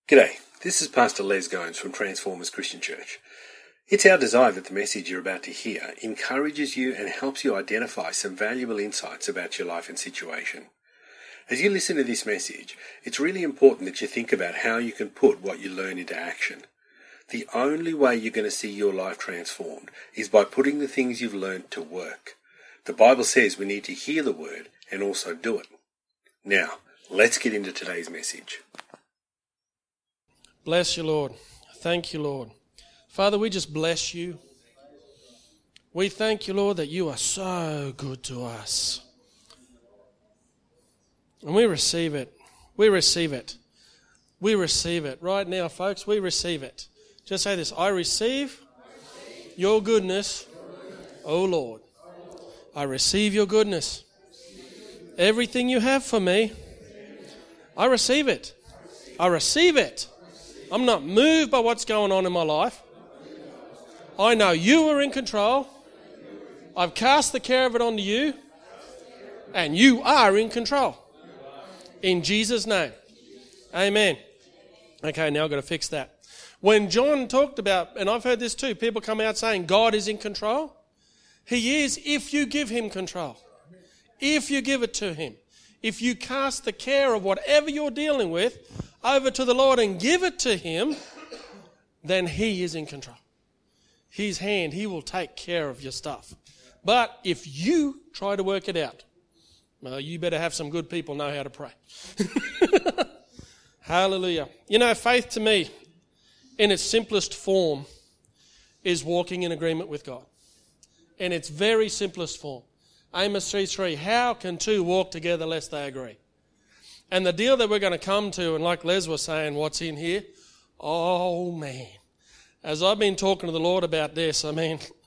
G'day, this is Pastor Les Gomes from Transformers Christian Church. It's our desire that the message you're about to hear encourages you and helps you identify some valuable insights about your life and situation. As you listen to this message, it's really important that you think about how you can put what you learn into action. The only way you're going to see your life transformed is by putting the things you've learned to work. The Bible says we need to hear the word and also do it. Now, let's get into today's message. Bless you, Lord. Thank you, Lord. Father, we just bless you. We thank you, Lord, that you are so good to us. And we receive it. We receive it. We receive it. Right now, folks, we receive it. Just say this: I receive your goodness, O Lord. I receive your goodness. Everything you have for me, I receive it. I receive it. I'm not moved by what's going on in my life. I know you are in control. I've cast the care of it onto you. And you are in control. In Jesus' name. Amen. Okay, now I've got to fix that. When John talked about, and I've heard this too, people come out saying God is in control. He is if you give him control. If you give it to him. If you cast the care of whatever you're dealing with over to the Lord and give it to him, then he is in control. His hand, he will take care of your stuff. But if you try to work it out, well, you better have some good people know how to pray. Hallelujah. You know, faith to me, in its simplest form, is walking in agreement with God. In its very simplest form. Amos 3:3, how can two walk together lest they agree? And the deal that we're going to come to, and like Les was saying, what's in here? Oh, man. As I've been talking to the Lord about this, I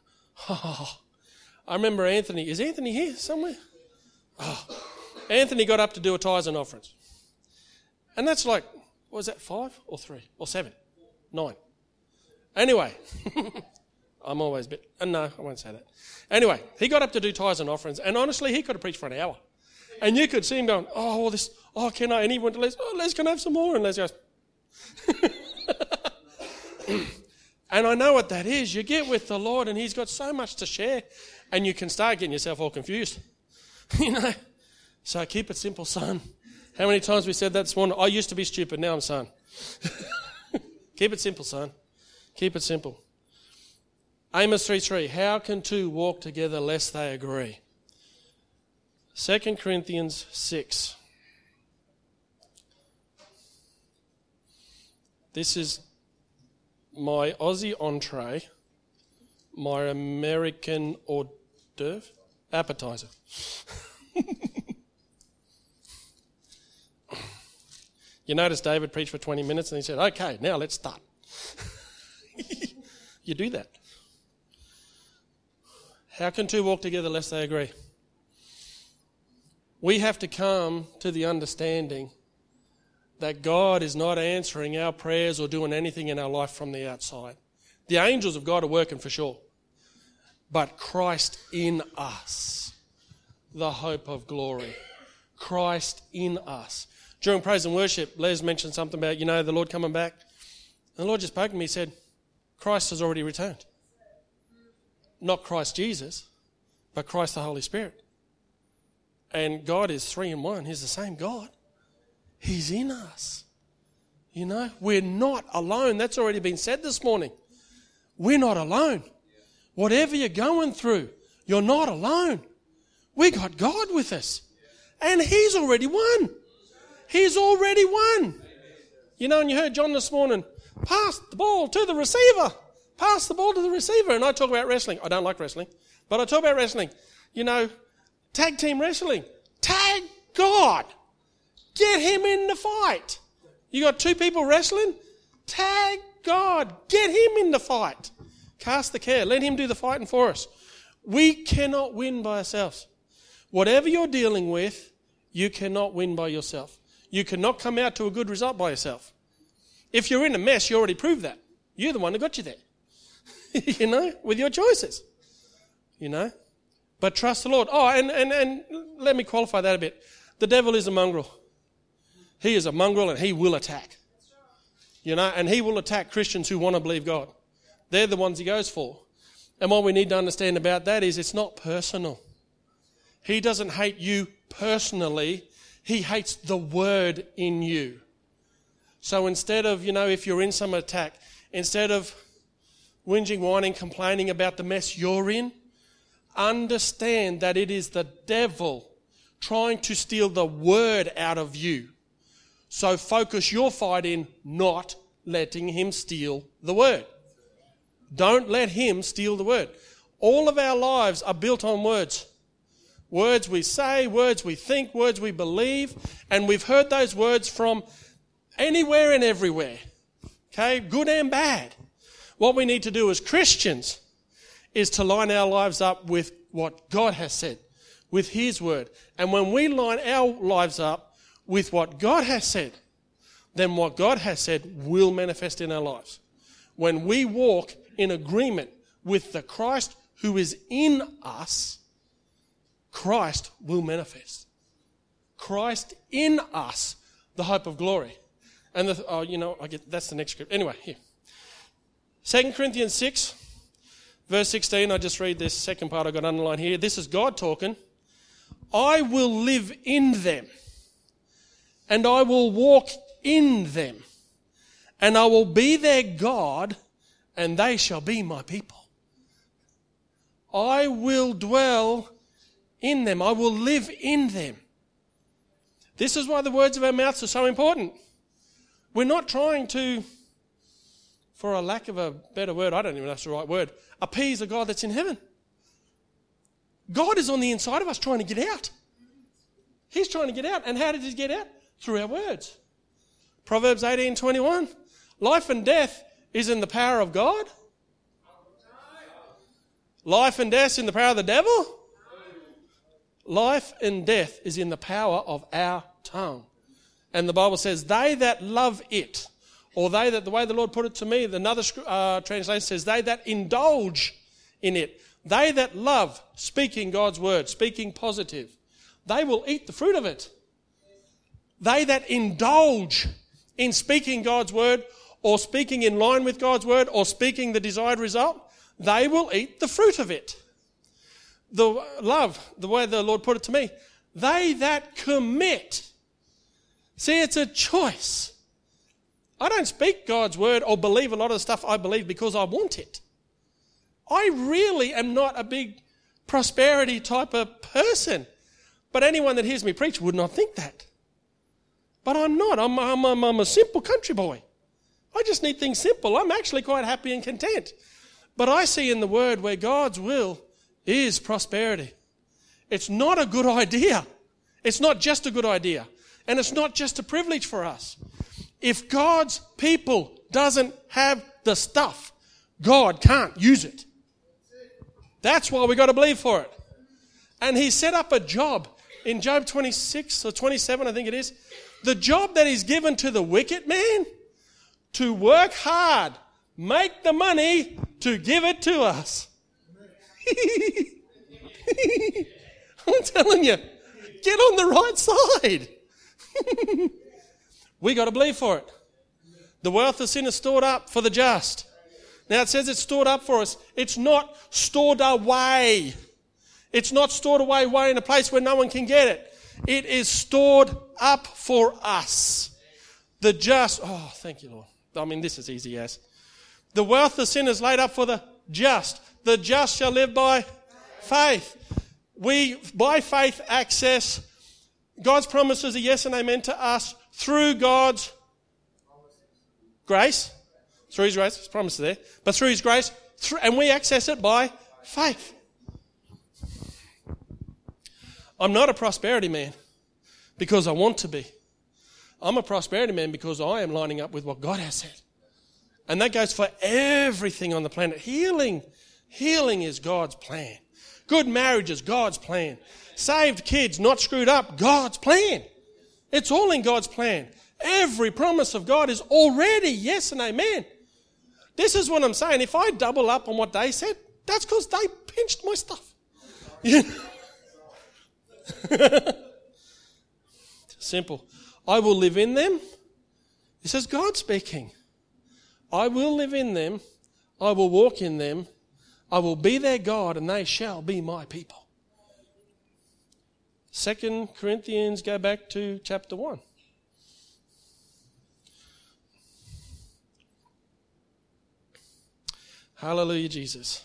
remember Anthony. Is Anthony here somewhere? Anthony got up to do a tithes and offerings. And that's like, what was that, 5 or 3 or 7? 9. Anyway, I'm always a bit, no, I won't say that. Anyway, he got up to do tithes and offerings, and honestly, he could have preached for an hour. And you could see him going, can I? And he went to Les, Les, can I have some more? And Les goes, and I know what that is. You get with the Lord and he's got so much to share and you can start getting yourself all confused. You know? So keep it simple, son. How many times we said that this morning? I used to be stupid, now I'm son. Keep it simple, son. Keep it simple. Amos 3:3, how can two walk together lest they agree? 2 Corinthians 6. This is my Aussie entree, my American hors d'oeuvre, appetizer. You notice David preached for 20 minutes and he said, okay, now let's start. You do that. How can two walk together lest they agree? We have to come to the understanding that God is not answering our prayers or doing anything in our life from the outside. The angels of God are working for sure. But Christ in us, the hope of glory. Christ in us. During praise and worship, Les mentioned something about, the Lord coming back. And the Lord just spoke to me, he said, Christ has already returned. Not Christ Jesus, but Christ the Holy Spirit. And God is 3 in 1. He's the same God. He's in us. We're not alone. That's already been said this morning. We're not alone. Whatever you're going through, you're not alone. We got God with us. And he's already won. He's already won. And you heard John this morning, pass the ball to the receiver. Pass the ball to the receiver. And I talk about wrestling. I don't like wrestling, but I talk about wrestling. Tag team wrestling. Tag God. Get him in the fight. You got 2 people wrestling? Tag God. Get him in the fight. Cast the care. Let him do the fighting for us. We cannot win by ourselves. Whatever you're dealing with, you cannot win by yourself. You cannot come out to a good result by yourself. If you're in a mess, you already proved that. You're the one who got you there. With your choices. But trust the Lord. And let me qualify that a bit. The devil is a mongrel. He is a mongrel and he will attack. and he will attack Christians who want to believe God. They're the ones he goes for. And what we need to understand about that is it's not personal. He doesn't hate you personally. He hates the word in you. So instead of, if you're in some attack, instead of whinging, whining, complaining about the mess you're in, understand that it is the devil trying to steal the word out of you. So focus your fight in not letting him steal the word. Don't let him steal the word. All of our lives are built on words. Words we say, words we think, words we believe, and we've heard those words from anywhere and everywhere. Okay, good and bad. What we need to do as Christians is to line our lives up with what God has said, with his word. And when we line our lives up with what God has said, then what God has said will manifest in our lives. When we walk in agreement with the Christ who is in us, Christ will manifest. Christ in us, the hope of glory. And that's the next script. Anyway, here. 2 Corinthians 6, verse 16, I just read this second part I got underlined here. This is God talking. I will live in them, and I will walk in them, and I will be their God, and they shall be my people. I will dwell in them. I will live in them. This is why the words of our mouths are so important. We're not trying to, for a lack of a better word, I don't even know if that's the right word, appease a God that's in heaven. God is on the inside of us trying to get out. He's trying to get out. And how did he get out? Through our words. Proverbs 18:21. Life and death is in the power of God. Life and death is in the power of the devil. Life and death is in the power of our tongue. And the Bible says, they that love it, or they that, the way the Lord put it to me, another translation says, they that indulge in it. They that love speaking God's word, speaking positive, they will eat the fruit of it. They that indulge in speaking God's word, or speaking in line with God's word, or speaking the desired result, they will eat the fruit of it. The way the Lord put it to me, they that commit. See, it's a choice. I don't speak God's word or believe a lot of the stuff I believe because I want it. I really am not a big prosperity type of person. But anyone that hears me preach would not think that. But I'm not. I'm a simple country boy. I just need things simple. I'm actually quite happy and content. But I see in the word where God's will is prosperity. It's not a good idea. It's not just a good idea. And it's not just a privilege for us. If God's people doesn't have the stuff, God can't use it. That's why we got to believe for it. And he set up a job in Job 26 or 27, I think it is. The job that he's given to the wicked man, to work hard, make the money to give it to us. I'm telling you, get on the right side. We got to believe for it. The wealth of sin is stored up for the just. Now it says it's stored up for us. It's not stored away. It's not stored away in a place where no one can get it. It is stored up for us. The just, oh, thank you, Lord. I mean, this is easy as. The wealth of sin is laid up for the just. The just shall live by faith. We, by faith, access God's promises are yes and amen to us through God's grace. Through his grace, his promise is there. But through his grace, and we access it by faith. I'm not a prosperity man because I want to be. I'm a prosperity man because I am lining up with what God has said. And that goes for everything on the planet. Healing is God's plan. Good marriage is God's plan. Saved kids, not screwed up, God's plan. It's all in God's plan. Every promise of God is already yes and amen. This is what I'm saying. If I double up on what they said, that's because they pinched my stuff. Simple. I will live in them. This is God speaking. I will live in them, I will walk in them, I will be their God, and they shall be my people. 2 Corinthians, go back to chapter 1. Hallelujah, Jesus.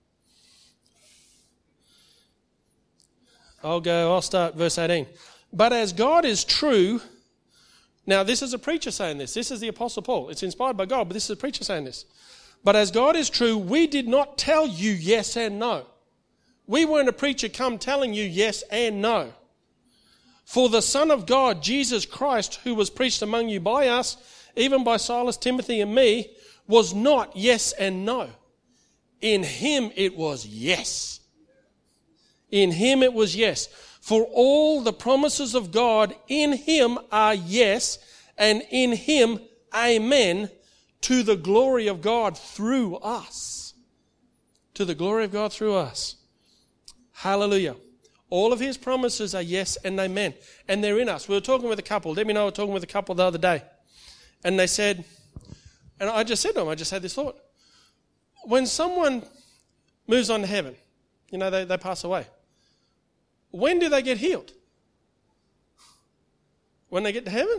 I'll start verse 18. But as God is true, now this is a preacher saying this. This is the Apostle Paul. It's inspired by God, but this is a preacher saying this. But as God is true, we did not tell you yes and no. We weren't a preacher come telling you yes and no. For the Son of God, Jesus Christ, who was preached among you by us, even by Silas, Timothy, and me, was not yes and no. In him it was yes. In him it was yes. For all the promises of God in him are yes, and in him amen, to the glory of God through us. To the glory of God through us. Hallelujah. All of his promises are yes and amen. And they're in us. We were talking with a couple. Debbie and I were talking with a couple the other day. And they said, and I just said to them, I just had this thought. When someone moves on to heaven, you know, they pass away. When do they get healed? When they get to heaven?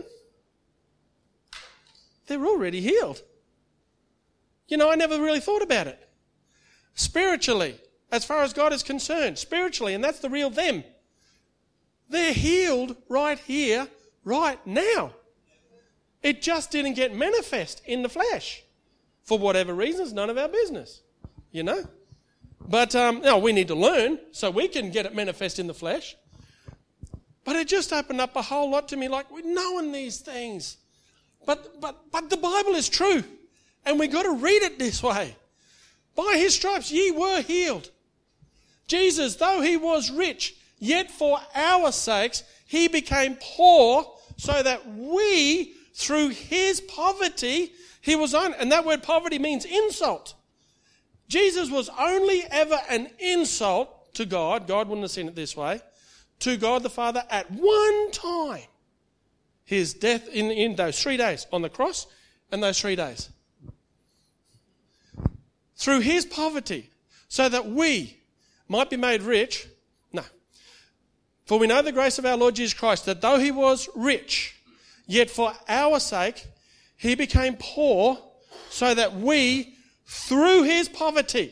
They're already healed. You know, I never really thought about it. Spiritually, as far as God is concerned, spiritually, and that's the real them. They're healed right here, right now. It just didn't get manifest in the flesh. For whatever reasons, none of our business, you know. But we need to learn so we can get it manifest in the flesh. But it just opened up a whole lot to me, like we're knowing these things. But the Bible is true, and we got to read it this way. By his stripes ye were healed. Jesus, though he was rich, yet for our sakes he became poor, so that we, through his poverty, he was on, and that word poverty means insult. Jesus was only ever an insult to God. God wouldn't have seen it this way. To God the Father at one time. His death in those 3 days on the cross and those 3 days. Through his poverty, so that we might be made rich. No. For we know the grace of our Lord Jesus Christ, that though he was rich, yet for our sake he became poor, so that we, through his poverty,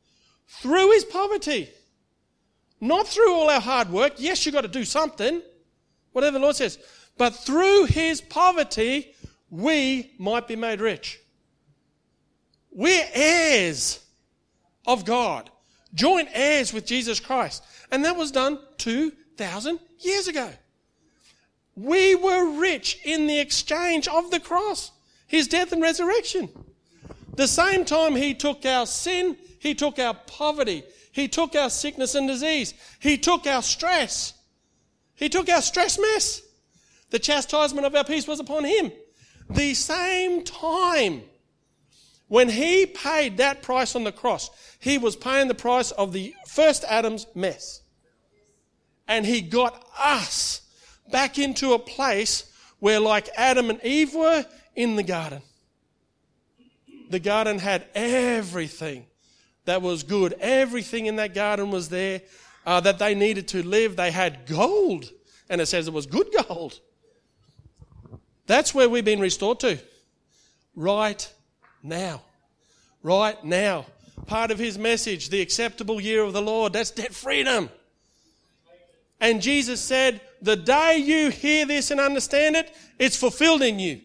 not through all our hard work, yes, you've got to do something, whatever the Lord says, but through his poverty, we might be made rich. We're heirs of God, joint heirs with Jesus Christ. And that was done 2,000 years ago. We were rich in the exchange of the cross, his death and resurrection. The same time he took our sin, he took our poverty, he took our sickness and disease, he took our stress. He took our stress mess. The chastisement of our peace was upon him. The same time when he paid that price on the cross, he was paying the price of the first Adam's mess. And he got us back into a place where, like Adam and Eve were in the garden. The garden had everything that was good. Everything in that garden was there that they needed to live. They had gold, and it says it was good gold. That's where we've been restored to. Right now. Right now. Part of his message, the acceptable year of the Lord, that's debt freedom. And Jesus said, the day you hear this and understand it, it's fulfilled in you.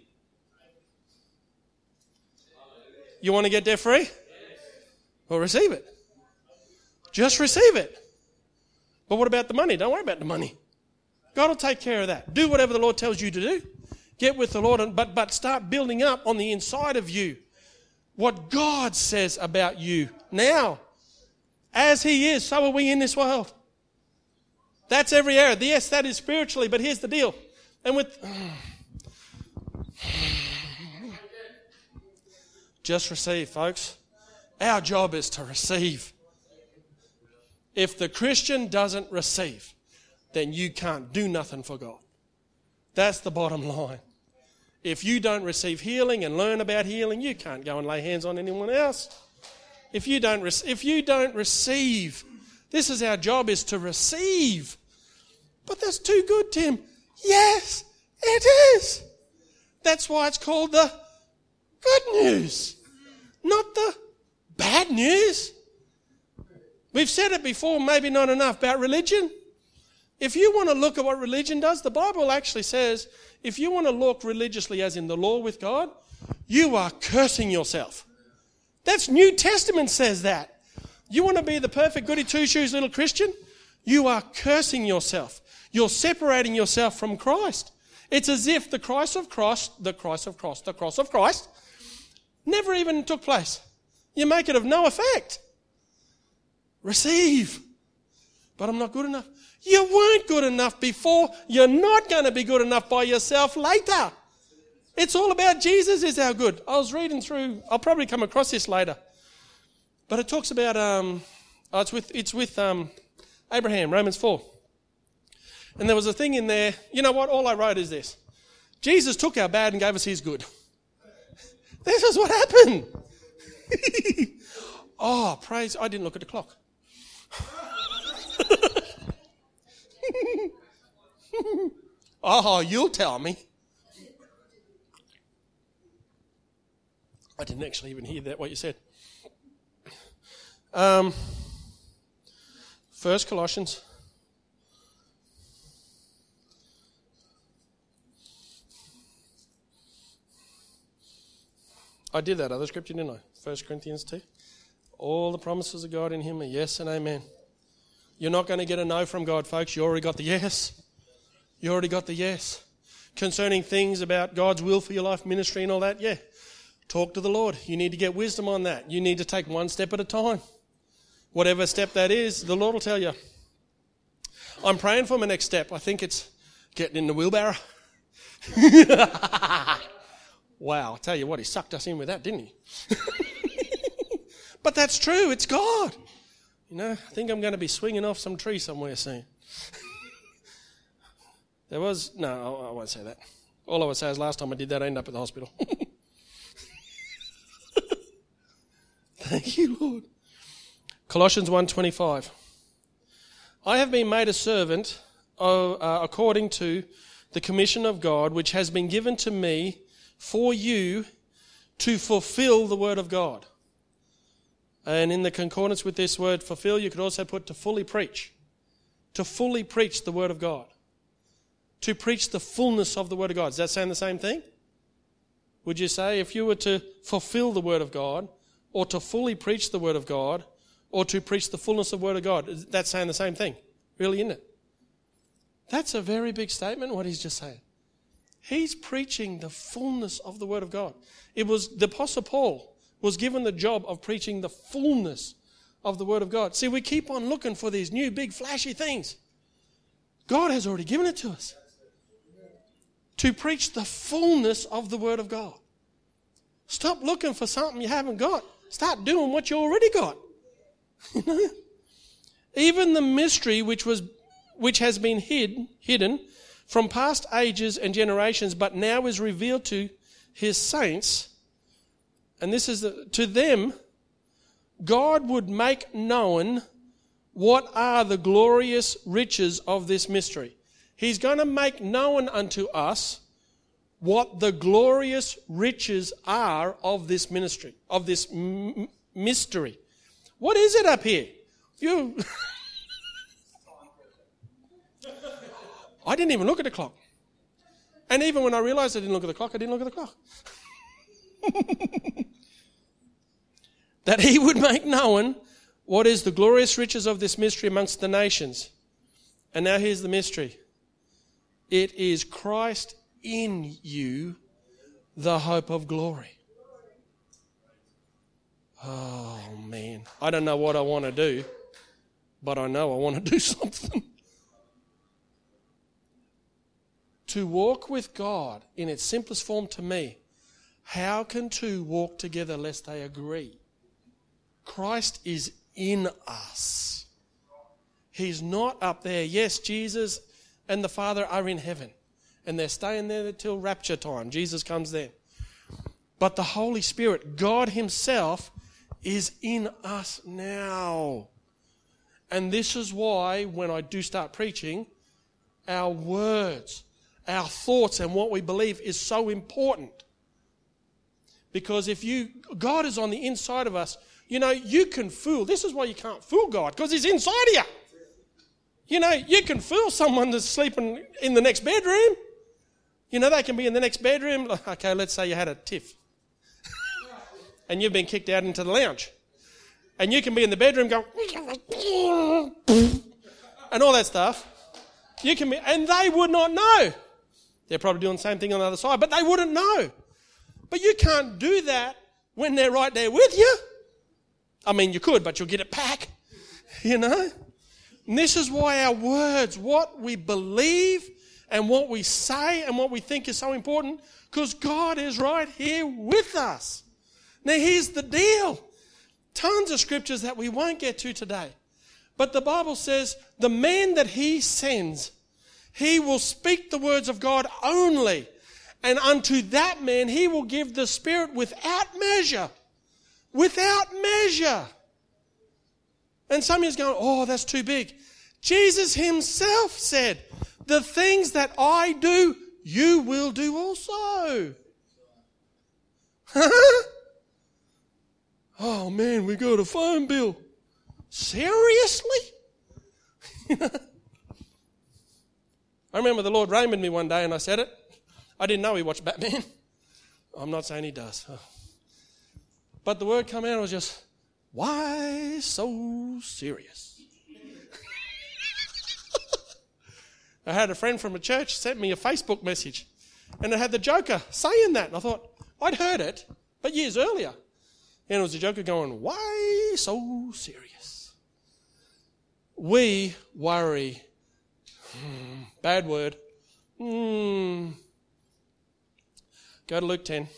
You want to get debt free? Well, receive it. Just receive it. But what about the money? Don't worry about the money. God will take care of that. Do whatever the Lord tells you to do. Get with the Lord, but start building up on the inside of you what God says about you now. As he is, so are we in this world. That's every area. Yes, that is spiritually, but here's the deal. And just receive, folks. Our job is to receive. If the Christian doesn't receive, then you can't do nothing for God. That's the bottom line. If you don't receive healing and learn about healing, you can't go and lay hands on anyone else. If you don't receive, this is our job, is to receive. But that's too good, Tim. Yes, it is. That's why it's called the good news, not the bad news. We've said it before, maybe not enough, about religion. If you want to look at what religion does, the Bible actually says, if you want to look religiously as in the law with God, you are cursing yourself. That's New Testament says that. You want to be the perfect goody two-shoes little Christian? You are cursing yourself. You're separating yourself from Christ. It's as if the cross of Christ never even took place. You make it of no effect. Receive. But I'm not good enough. You weren't good enough before. You're not going to be good enough by yourself later. It's all about Jesus is our good. I was reading through, I'll probably come across this later. But it talks about, it's with Abraham, Romans 4. And there was a thing in there, you know what, all I wrote is this. Jesus took our bad and gave us his good. This is what happened. Oh, praise, I didn't look at the clock. Oh, you'll tell me. I didn't actually even hear that, what you said. First Colossians. I did that other scripture, didn't I? 1 Corinthians 2. All the promises of God in him are yes and amen. You're not going to get a no from God, folks. You already got the yes. You already got the yes. Concerning things about God's will for your life, ministry and all that, yeah. Talk to the Lord. You need to get wisdom on that. You need to take one step at a time. Whatever step that is, the Lord will tell you. I'm praying for my next step. I think it's getting in the wheelbarrow. Wow, I'll tell you what, he sucked us in with that, didn't he? But that's true, it's God. You know, I think I'm going to be swinging off some tree somewhere soon. I won't say that. All I would say is last time I did that, I ended up at the hospital. Thank you, Lord. Colossians 1:25. I have been made a servant according to the commission of God, which has been given to me for you to fulfill the word of God. And in the concordance with this word fulfill, you could also put to fully preach. To fully preach the word of God. To preach the fullness of the word of God. Is that saying the same thing? Would you say if you were to fulfill the word of God, or to fully preach the word of God, or to preach the fullness of the word of God, that's saying the same thing? Really, isn't it? That's a very big statement, what he's just saying. He's preaching the fullness of the word of God. It was the Apostle Paul was given the job of preaching the fullness of the word of God. See, we keep on looking for these new, big, flashy things. God has already given it to us. To preach the fullness of the word of God. Stop looking for something you haven't got. Start doing what you already got. Even the mystery which has been hidden from past ages and generations, but now is revealed to his saints. And this is to them, God would make known what are the glorious riches of this mystery. He's going to make known unto us what the glorious riches are of this ministry, of this mystery. What is it up here? I didn't even look at the clock. And even when I realized I didn't look at the clock, I didn't look at the clock. That he would make known what is the glorious riches of this mystery amongst the nations. And now here's the mystery. It is Christ in you, the hope of glory. Oh, man. I don't know what I want to do, but I know I want to do something. To walk with God in its simplest form to me, how can two walk together lest they agree? Christ is in us. He's not up there. Yes, Jesus and the Father are in heaven. And they're staying there till rapture time. Jesus comes then. But the Holy Spirit, God himself, is in us now. And this is why when I do start preaching, our words, our thoughts and what we believe is so important. Because God is on the inside of us, you can fool. This is why you can't fool God, because he's inside of you. You can fool someone that's sleeping in the next bedroom. They can be in the next bedroom. Okay, let's say you had a tiff. And you've been kicked out into the lounge. And you can be in the bedroom going, and all that stuff. And they would not know. They're probably doing the same thing on the other side, but they wouldn't know. But you can't do that when they're right there with you. I mean, you could, but you'll get it back. And this is why our words, what we believe and what we say and what we think is so important, because God is right here with us. Now, here's the deal. Tons of scriptures that we won't get to today. But the Bible says the man that he sends, he will speak the words of God only. And unto that man he will give the Spirit without measure. Without measure. And some of you are going, oh, that's too big. Jesus himself said, the things that I do, you will do also. Oh man, we got a phone bill. Seriously? I remember the Lord Raymond me one day and I said it. I didn't know he watched Batman. I'm not saying he does. But the word come out was just, why so serious? I had a friend from a church sent me a Facebook message and it had the Joker saying that. And I thought, I'd heard it, but years earlier. And it was the Joker going, why so serious? We worry. Bad word. Go to Luke 10.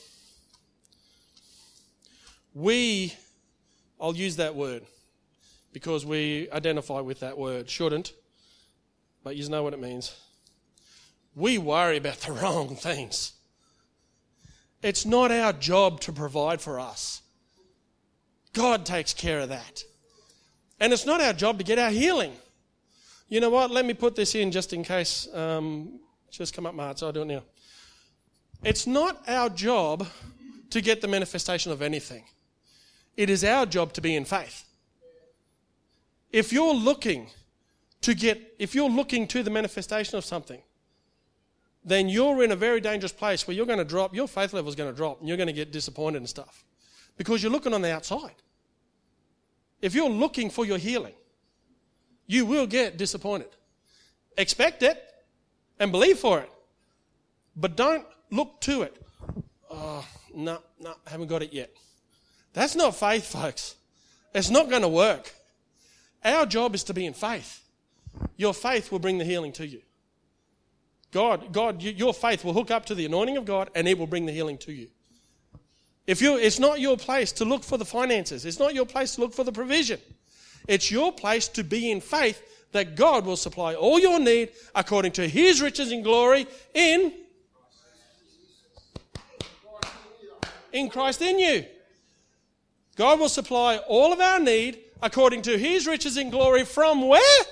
I'll use that word because we identify with that word. Shouldn't, but you know what it means. We worry about the wrong things. It's not our job to provide for us. God takes care of that. And it's not our job to get our healing. You know what? Let me put this in just in case. Just come up my heart, so I'll do it now. It's not our job to get the manifestation of anything. It is our job to be in faith. If you're looking to the manifestation of something, then you're in a very dangerous place where you're going to drop, your faith level is going to drop and you're going to get disappointed and stuff. Because you're looking on the outside. If you're looking for your healing, you will get disappointed. Expect it and believe for it. But don't look to it. Oh, no, haven't got it yet. That's not faith, folks. It's not going to work. Our job is to be in faith. Your faith will bring the healing to you. Your faith will hook up to the anointing of God and it will bring the healing to you. It's not your place to look for the finances. It's not your place to look for the provision. It's your place to be in faith that God will supply all your need according to his riches and glory in Christ in you. God will supply all of our need according to his riches and glory from where?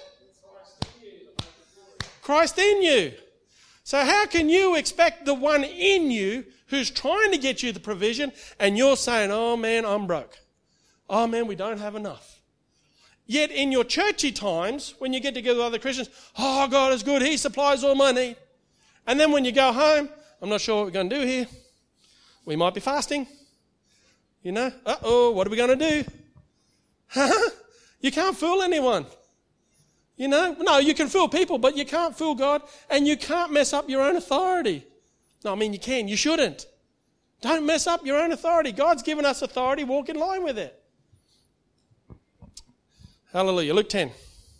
Christ in you. So how can you expect the one in you who's trying to get you the provision and you're saying, oh man, I'm broke. Oh man, we don't have enough. Yet in your churchy times, when you get together with other Christians, oh, God is good, he supplies all my need. And then when you go home, I'm not sure what we're going to do here. We might be fasting. What are we going to do? You can't fool anyone. No, you can fool people, but you can't fool God, and you can't mess up your own authority. No, I mean, you can. You shouldn't. Don't mess up your own authority. God's given us authority. Walk in line with it. Hallelujah. Luke 10.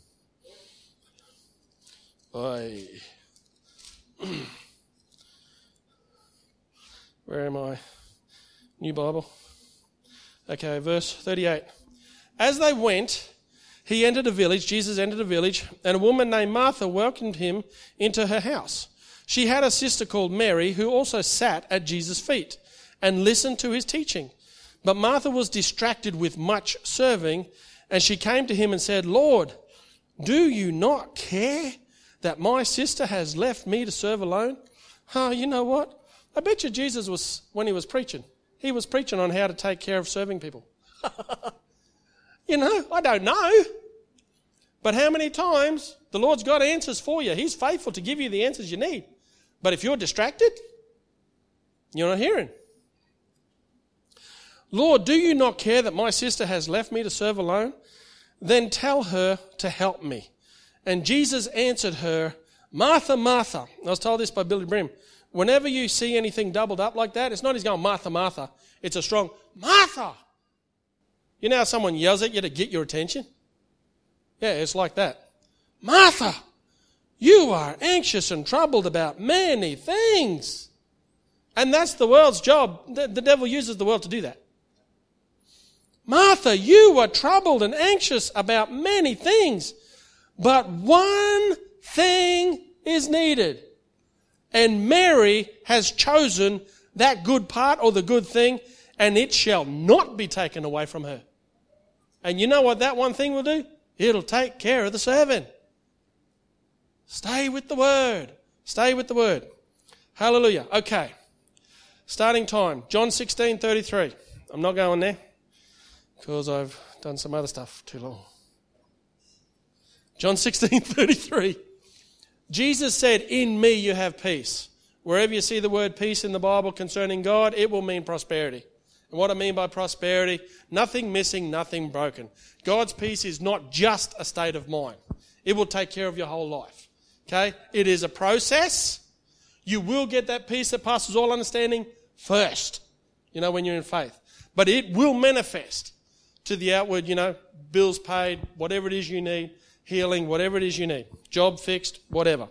Where am I? New Bible. Okay, verse 38. As they went, Jesus entered a village, and a woman named Martha welcomed him into her house. She had a sister called Mary who also sat at Jesus' feet and listened to his teaching. But Martha was distracted with much serving, and she came to him and said, Lord, do you not care that my sister has left me to serve alone? Oh, you know what? I bet you Jesus was, when he was preaching on how to take care of serving people. You know, I don't know. But how many times the Lord's got answers for you. He's faithful to give you the answers you need. But if you're distracted, you're not hearing. Lord, do you not care that my sister has left me to serve alone? Then tell her to help me. And Jesus answered her, Martha, Martha. I was told this by Billy Brim. Whenever you see anything doubled up like that, it's not he's going, Martha, Martha. It's a strong, Martha. You know how someone yells at you to get your attention? Yeah, it's like that. Martha, you are anxious and troubled about many things. And that's the world's job. The devil uses the world to do that. Martha, you are troubled and anxious about many things, but one thing is needed. And Mary has chosen that good part or the good thing, and it shall not be taken away from her. And you know what that one thing will do? It'll take care of the servant. Stay with the word. Stay with the word. Hallelujah. Okay. Starting time. John 16:33. I'm not going there because I've done some other stuff too long. John 16:33. Jesus said, in me you have peace. Wherever you see the word peace in the Bible concerning God, it will mean prosperity. And what I mean by prosperity, nothing missing, nothing broken. God's peace is not just a state of mind. It will take care of your whole life. Okay? It is a process. You will get that peace that passes all understanding first, you know, when you're in faith. But it will manifest to the outward, you know, bills paid, whatever it is you need, healing, whatever it is you need, job fixed, whatever.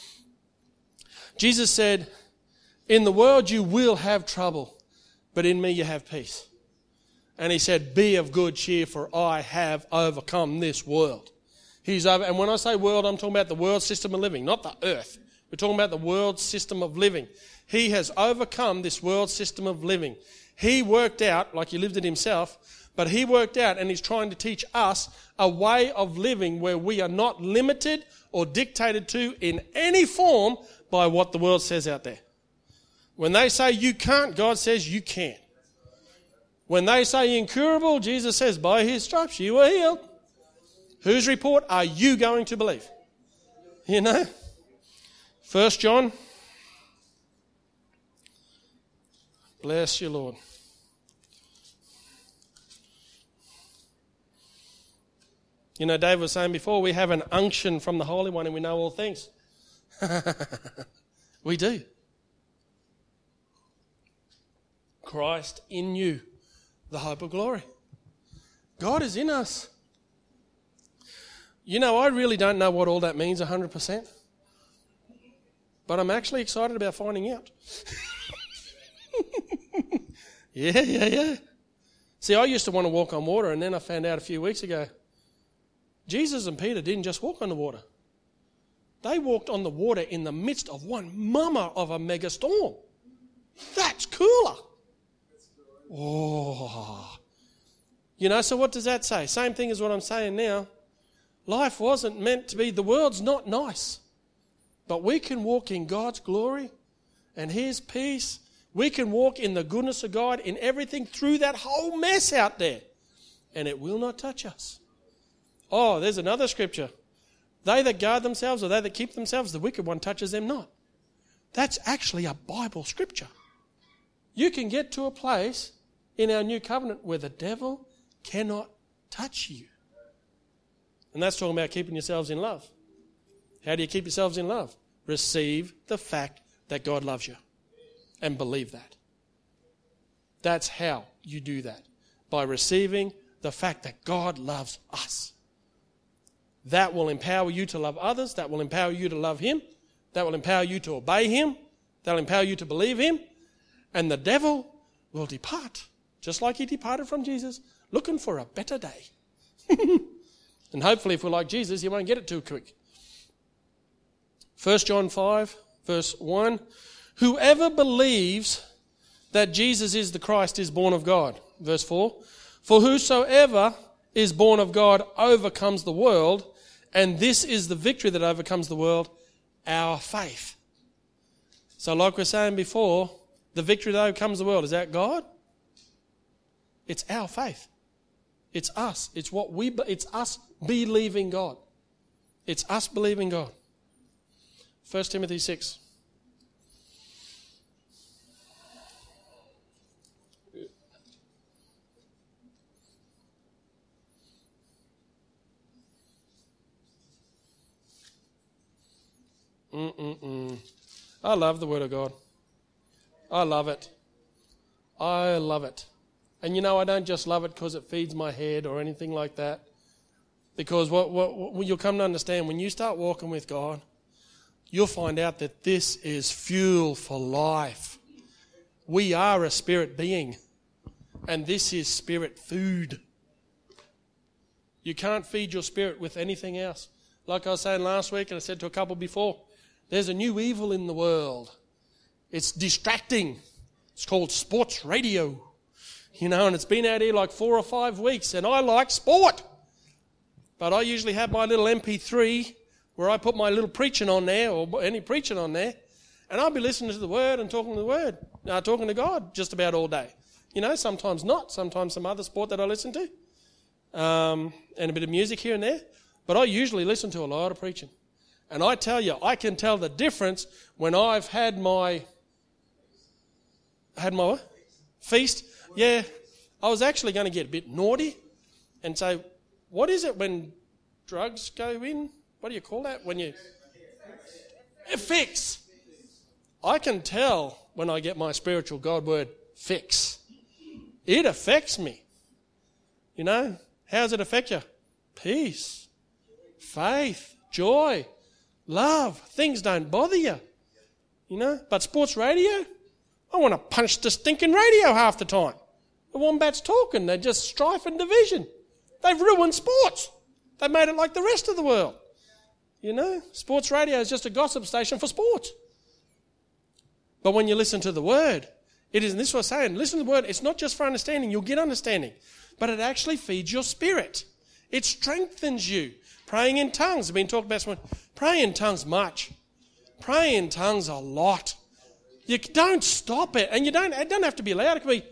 Jesus said, in the world you will have trouble, but in me you have peace. And he said, be of good cheer, for I have overcome this world. And when I say world, I'm talking about the world system of living, not the earth. We're talking about the world system of living. He has overcome this world system of living. He worked out, like he lived it himself, but he worked out and he's trying to teach us a way of living where we are not limited or dictated to in any form by what the world says out there. When they say you can't, God says you can. When they say incurable, Jesus says by his stripes you were healed. Whose report are you going to believe? You know? 1 John. Bless you, Lord. You know, Dave was saying before, we have an unction from the Holy One and we know all things. We do. Christ in you, the hope of glory. God is in us. You know, I really don't know what all that means 100%. But I'm actually excited about finding out. Yeah. See, I used to want to walk on water, and then I found out a few weeks ago, Jesus and Peter didn't just walk on the water. They walked on the water in the midst of one mama of a mega storm. That's cooler. Oh. You know, so what does that say? Same thing as what I'm saying now. Life wasn't meant to be, the world's not nice. But we can walk in God's glory and his peace. We can walk in the goodness of God in everything through that whole mess out there. And it will not touch us. Oh, there's another scripture. They that guard themselves or they that keep themselves, the wicked one touches them not. That's actually a Bible scripture. You can get to a place in our new covenant where the devil cannot touch you. And that's talking about keeping yourselves in love. How do you keep yourselves in love? Receive the fact that God loves you. And believe that. That's how you do that. By receiving the fact that God loves us. That will empower you to love others. That will empower you to love him. That will empower you to obey him. That will empower you to believe him. And the devil will depart. Just like he departed from Jesus, looking for a better day. And hopefully if we're like Jesus, you won't get it too quick. 1 John 5, verse 1. Whoever believes that Jesus is the Christ is born of God. Verse 4. For whosoever is born of God overcomes the world, and this is the victory that overcomes the world, our faith. So like we were saying before, the victory that overcomes the world, is that God? It's our faith. It's us. It's us believing God. It's us believing God. 1 Timothy 6. I love the Word of God. I love it. I love it. And I don't just love it because it feeds my head or anything like that. Because what you'll come to understand, when you start walking with God, you'll find out that this is fuel for life. We are a spirit being, and this is spirit food. You can't feed your spirit with anything else. Like I was saying last week, and I said to a couple before, there's a new evil in the world. It's distracting. It's called sports radio. And it's been out here like 4 or 5 weeks, and I like sport. But I usually have my little MP3 where I put my little preaching on there, or any preaching on there, and I'll be listening to the Word and talking to the Word, talking to God just about all day. Sometimes not, sometimes some other sport that I listen to, and a bit of music here and there. But I usually listen to a lot of preaching. And I tell you, I can tell the difference when I've had my what? Feast. Yeah, I was actually going to get a bit naughty and say, what is it when drugs go in? What do you call that? When you... Fix. I can tell when I get my spiritual God word, fix. It affects me. How does it affect you? Peace, faith, joy, love. Things don't bother you. But sports radio, I want to punch the stinking radio half the time. The Wombats talking, they're just strife and division. They've ruined sports. They've made it like the rest of the world. Sports radio is just a gossip station for sports. But when you listen to the Word, it is, and this is what I'm saying, listen to the Word, it's not just for understanding, you'll get understanding, but it actually feeds your spirit. It strengthens you. Praying in tongues, I've been talking about someone, pray in tongues much. Pray in tongues a lot. You don't stop it, and it don't have to be loud, it can be,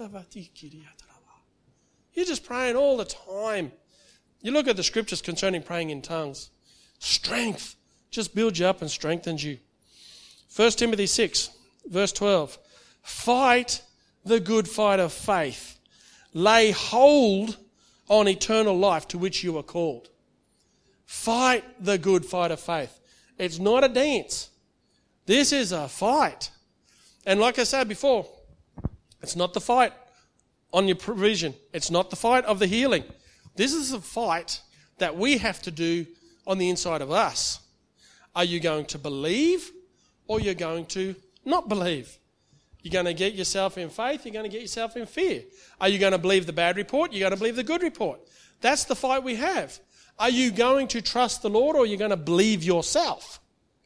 you're just praying all the time. You look at the scriptures concerning praying in tongues. Strength just builds you up and strengthens you. 1 Timothy 6, verse 12. Fight the good fight of faith. Lay hold on eternal life to which you are called. Fight the good fight of faith. It's not a dance. This is a fight. And like I said before, it's not the fight on your provision. It's not the fight of the healing. This is a fight that we have to do on the inside of us. Are you going to believe or you're going to not believe? You're going to get yourself in faith, you're going to get yourself in fear. Are you going to believe the bad report? You're going to believe the good report. That's the fight we have. Are you going to trust the Lord or are you going to believe yourself?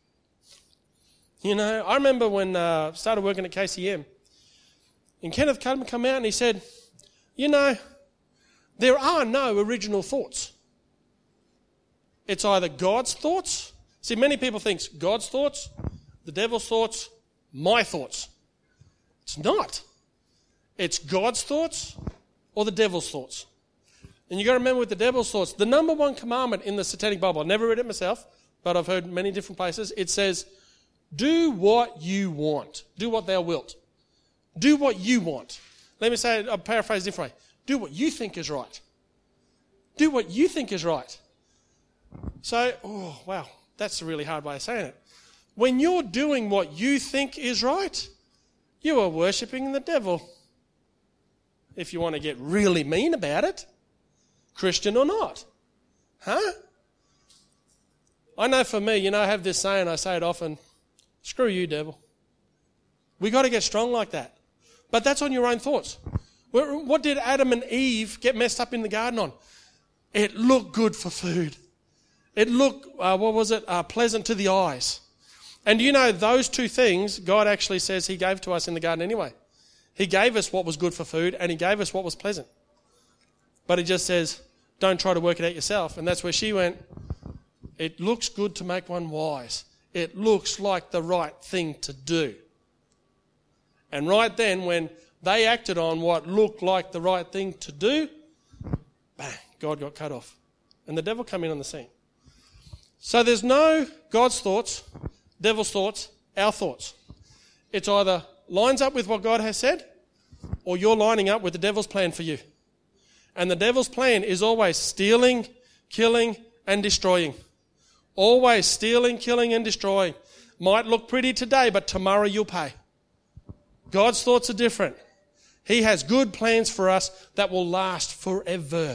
I remember when I started working at KCM, and Kenneth come out and he said, there are no original thoughts. It's either God's thoughts. See, many people think God's thoughts, the devil's thoughts, my thoughts. It's not. It's God's thoughts or the devil's thoughts. And you've got to remember with the devil's thoughts, the number one commandment in the Satanic Bible, I've never read it myself, but I've heard many different places, it says, do what you want. Do what thou wilt. Do what you want. Let me say it, I'll paraphrase it differently. Do what you think is right. Do what you think is right. So, wow, that's a really hard way of saying it. When you're doing what you think is right, you are worshipping the devil. If you want to get really mean about it, Christian or not. Huh? I know for me, I have this saying, I say it often, screw you, devil. We got to get strong like that. But that's on your own thoughts. What did Adam and Eve get messed up in the garden on? It looked good for food. It looked, pleasant to the eyes. And you know, those two things, God actually says he gave to us in the garden anyway. He gave us what was good for food and he gave us what was pleasant. But he just says, don't try to work it out yourself. And that's where she went, it looks good to make one wise. It looks like the right thing to do. And right then, when they acted on what looked like the right thing to do, bang, God got cut off. And the devil came in on the scene. So there's no God's thoughts, devil's thoughts, our thoughts. It's either lines up with what God has said, or you're lining up with the devil's plan for you. And the devil's plan is always stealing, killing, and destroying. Always stealing, killing, and destroying. Might look pretty today, but tomorrow you'll pay. God's thoughts are different. He has good plans for us that will last forever.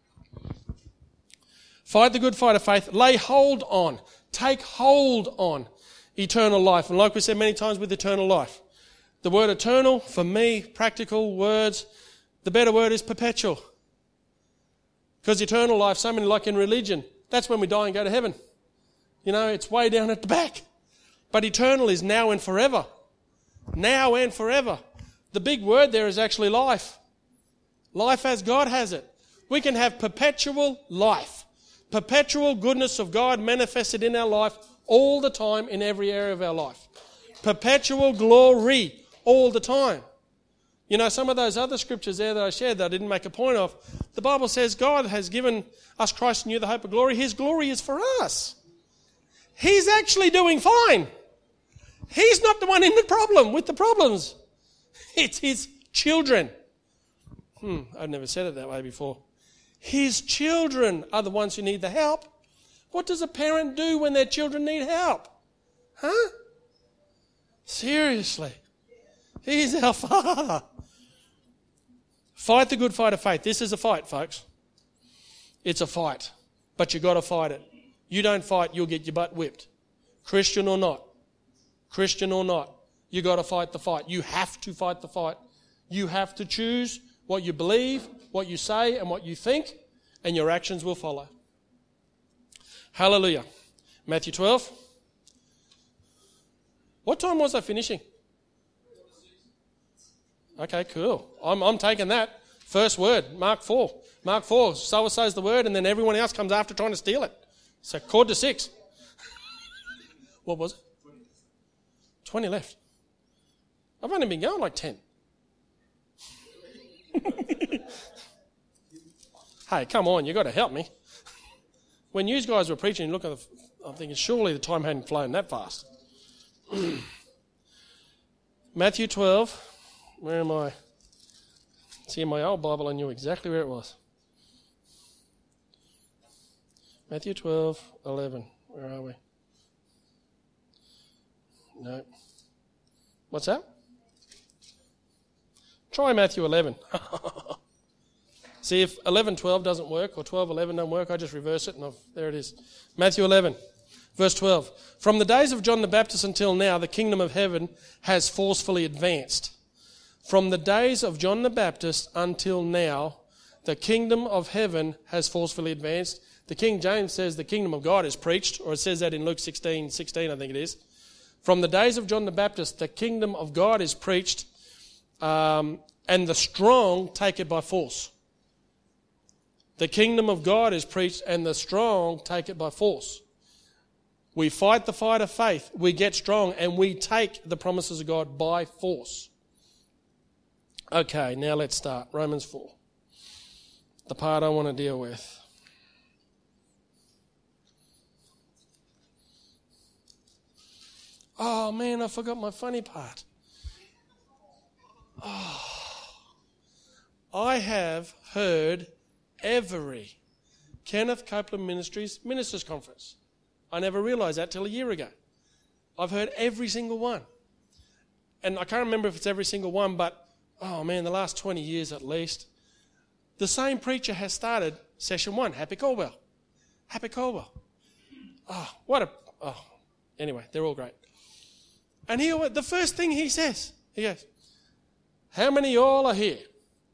Fight the good fight of faith. Lay hold on. Take hold on eternal life. And like we said many times with eternal life, the word eternal, for me, practical words, the better word is perpetual. Because eternal life, so many like in religion, that's when we die and go to heaven. You know, it's way down at the back. But eternal is now and forever. Now and forever. The big word there is actually life. Life as God has it. We can have perpetual life. Perpetual goodness of God manifested in our life all the time in every area of our life. Perpetual glory all the time. You know, some of those other scriptures there that I shared that I didn't make a point of, the Bible says God has given us Christ in you the hope of glory. His glory is for us. He's actually doing fine. He's not the one in the problem with the problems. It's his children. I've never said it that way before. His children are the ones who need the help. What does a parent do when their children need help? Huh? Seriously. He's our Father. Fight the good fight of faith. This is a fight, folks. It's a fight. But you've got to fight it. You don't fight, you'll get your butt whipped. Christian or not. Christian or not. You've got to fight the fight. You have to fight the fight. You have to choose what you believe, what you say, and what you think, and your actions will follow. Hallelujah. Matthew 12. What time was I finishing? Okay, cool. I'm taking that. First word, Mark 4. Mark 4, so is the word, and then everyone else comes after trying to steal it. So 5:45. What was it? 20 left. I've only been going like 10. Hey, come on, you've got to help me. When you guys were preaching, look at I'm thinking, surely the time hadn't flown that fast. Matthew 12. Where am I? See, in my old Bible, I knew exactly where it was. Matthew 12:11. Where are we? No. What's that? Try Matthew 11. See, if 11:12 doesn't work or 12:11 doesn't work, I just reverse it and there it is. Matthew 11, verse 12. From the days of John the Baptist until now, the kingdom of heaven has forcefully advanced. From the days of John the Baptist until now, the kingdom of heaven has forcefully advanced. The King James says the kingdom of God is preached, or it says that in Luke 16:16, I think it is. From the days of John the Baptist, the kingdom of God is preached, and the strong take it by force. The kingdom of God is preached, and the strong take it by force. We fight the fight of faith, we get strong, and we take the promises of God by force. Okay, now let's start. Romans 4. The part I want to deal with. Oh man, I forgot my funny part. I have heard every Kenneth Copeland Ministries Ministers Conference. I never realised that till a year ago. I've heard every single one. And I can't remember if it's every single one, but oh man, the last 20 years at least. The same preacher has started session 1, Happy Caldwell. Happy Caldwell. Anyway, they're all great. And the first thing he says, he goes, how many of y'all are here?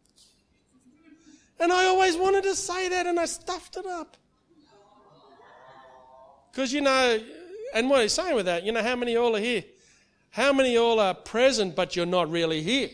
And I always wanted to say that and I stuffed it up. Because, you know, And what he's saying with that, how many of you all are here? How many of you all are present but you're not really here?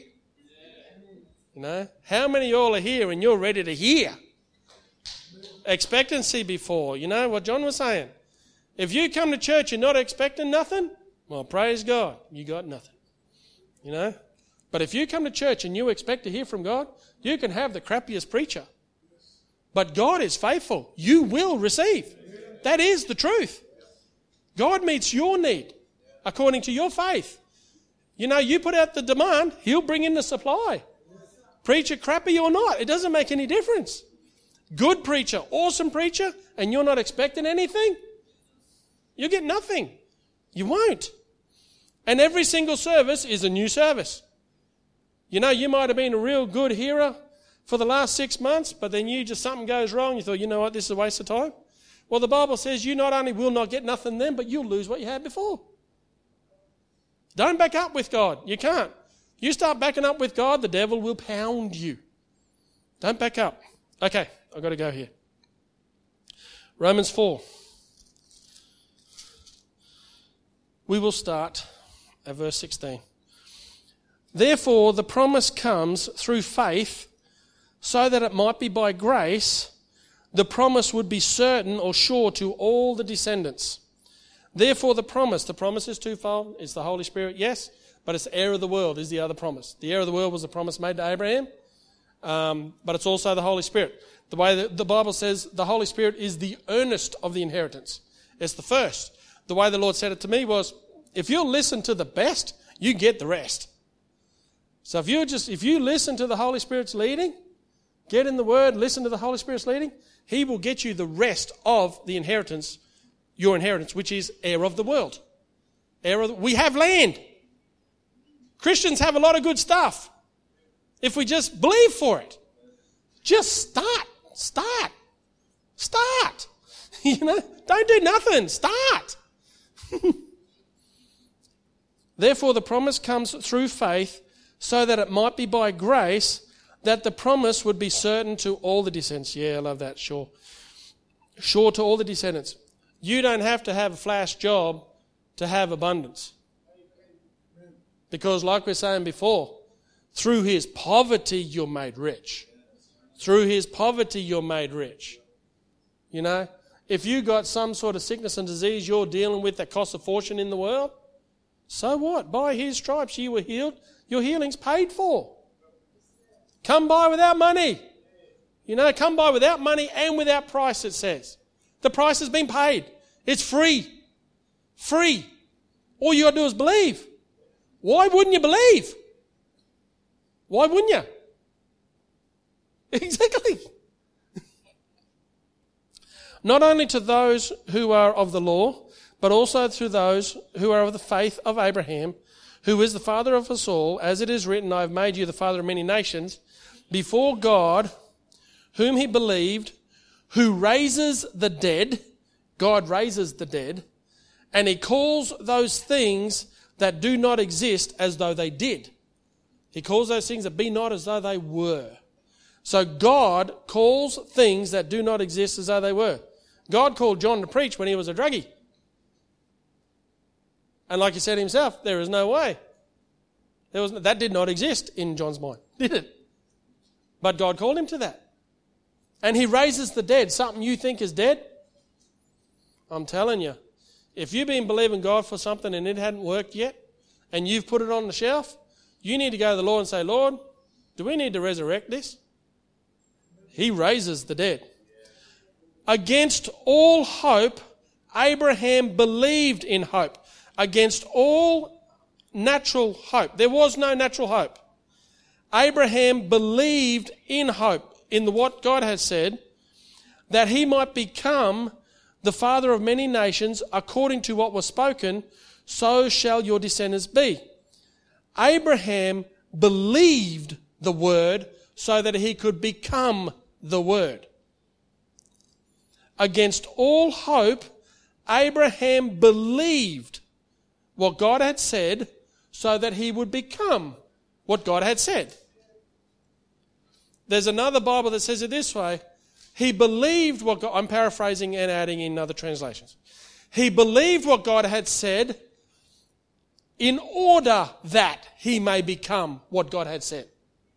How many of you all are here and you're ready to hear? Expectancy before. You know what John was saying? If you come to church and not expecting nothing, well, praise God, you got nothing. But if you come to church and you expect to hear from God, you can have the crappiest preacher. But God is faithful. You will receive. That is the truth. God meets your need according to your faith. You put out the demand, He'll bring in the supply. Preacher crappy or not, it doesn't make any difference. Good preacher, awesome preacher, and you're not expecting anything, you get nothing. You won't. And every single service is a new service. You might have been a real good hearer for the last 6 months, but then something goes wrong. You thought, you know what, this is a waste of time. Well, the Bible says you not only will not get nothing then, but you'll lose what you had before. Don't back up with God. You can't. You start backing up with God, the devil will pound you. Don't back up. Okay, I've got to go here. Romans 4. We will start at verse 16. Therefore, the promise comes through faith, so that it might be by grace, the promise would be certain or sure to all the descendants. Therefore, the promise is twofold. It's the Holy Spirit, yes, but it's the heir of the world is the other promise. The heir of the world was the promise made to Abraham, but it's also the Holy Spirit. The way the Bible says the Holy Spirit is the earnest of the inheritance. It's the first. The way the Lord said it to me was, if you listen to the best, you get the rest. So if you listen to the Holy Spirit's leading, get in the Word, listen to the Holy Spirit's leading, He will get you the rest of the inheritance, your inheritance, which is heir of the world. We have land. Christians have a lot of good stuff. If we just believe for it. Just start. Don't do nothing. Start. Therefore, the promise comes through faith, so that it might be by grace, that the promise would be certain to all the descendants. Yeah, I love that, sure. Sure to all the descendants. You don't have to have a flash job to have abundance. Because like we were saying before, through His poverty you're made rich. Through His poverty you're made rich. If you got some sort of sickness and disease you're dealing with that costs a fortune in the world, so what? By His stripes you were healed. Your healing's paid for. Come by without money. Come by without money and without price, it says. The price has been paid. It's free. Free. All you got to do is believe. Why wouldn't you believe? Why wouldn't you? Exactly. Not only to those who are of the law, but also to those who are of the faith of Abraham, who is the father of us all, as it is written, I have made you the father of many nations, before God, whom He believed, who raises the dead. God raises the dead, and He calls those things that do not exist as though they did. He calls those things that be not as though they were. So God calls things that do not exist as though they were. God called John to preach when he was a druggie. And like He said Himself, there is no way. That did not exist in John's mind, did it? But God called him to that. And He raises the dead, something you think is dead. I'm telling you, if you've been believing God for something and it hadn't worked yet, and you've put it on the shelf, you need to go to the Lord and say, Lord, do we need to resurrect this? He raises the dead. Against all hope, Abraham believed in hope. Against all natural hope. There was no natural hope. Abraham believed in hope, in what God had said, that he might become the father of many nations, according to what was spoken, so shall your descendants be. Abraham believed the word so that he could become the word. Against all hope, Abraham believed what God had said so that he would become what God had said. There's another Bible that says it this way. He believed what God, I'm paraphrasing and adding in other translations. He believed what God had said in order that he may become what God had said.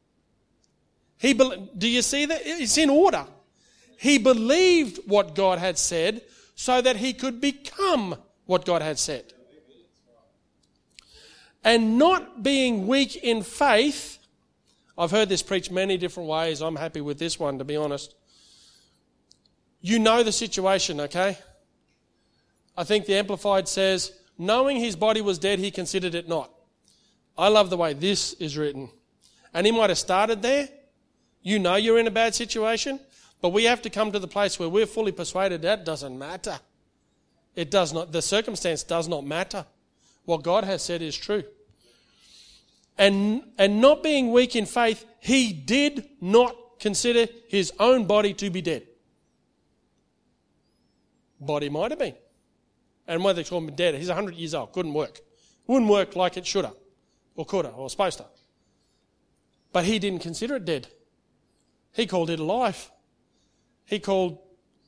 Do you see that? It's in order. He believed what God had said so that he could become what God had said. And not being weak in faith, I've heard this preached many different ways. I'm happy with this one, to be honest. You know the situation, okay? I think the Amplified says, knowing his body was dead, he considered it not. I love the way this is written. And he might have started there. You know you're in a bad situation, but we have to come to the place where we're fully persuaded that doesn't matter. It does not. The circumstance does not matter. What God has said is true. And not being weak in faith, he did not consider his own body to be dead. Body might have been. And whether they call him dead, he's 100 years old, couldn't work. Wouldn't work like it should have, or could have, or supposed to. But he didn't consider it dead. He called it alive. He called,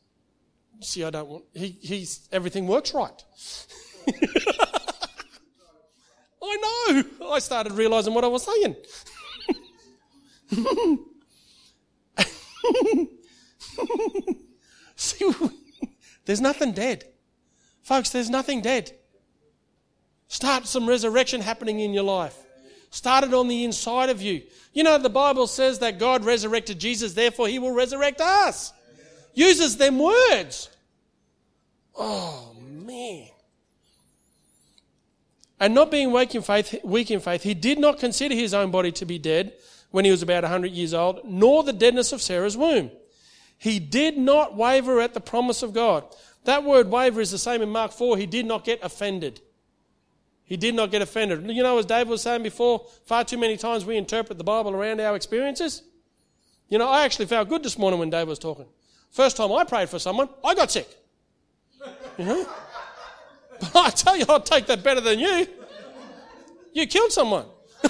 everything works right. I know. I started realising what I was saying. See, there's nothing dead. Folks, there's nothing dead. Start some resurrection happening in your life. Start it on the inside of you. You know, the Bible says that God resurrected Jesus, therefore he will resurrect us. Uses them words. Oh, man. And not being weak in faith, he did not consider his own body to be dead when he was about 100 years old, nor the deadness of Sarah's womb. He did not waver at the promise of God. That word waver is the same in Mark 4. He did not get offended. He did not get offended. You know, as David was saying before, far too many times we interpret the Bible around our experiences. You know, I actually felt good this morning when David was talking. First time I prayed for someone, I got sick. You know? But I tell you, I'll take that better than you. You killed someone.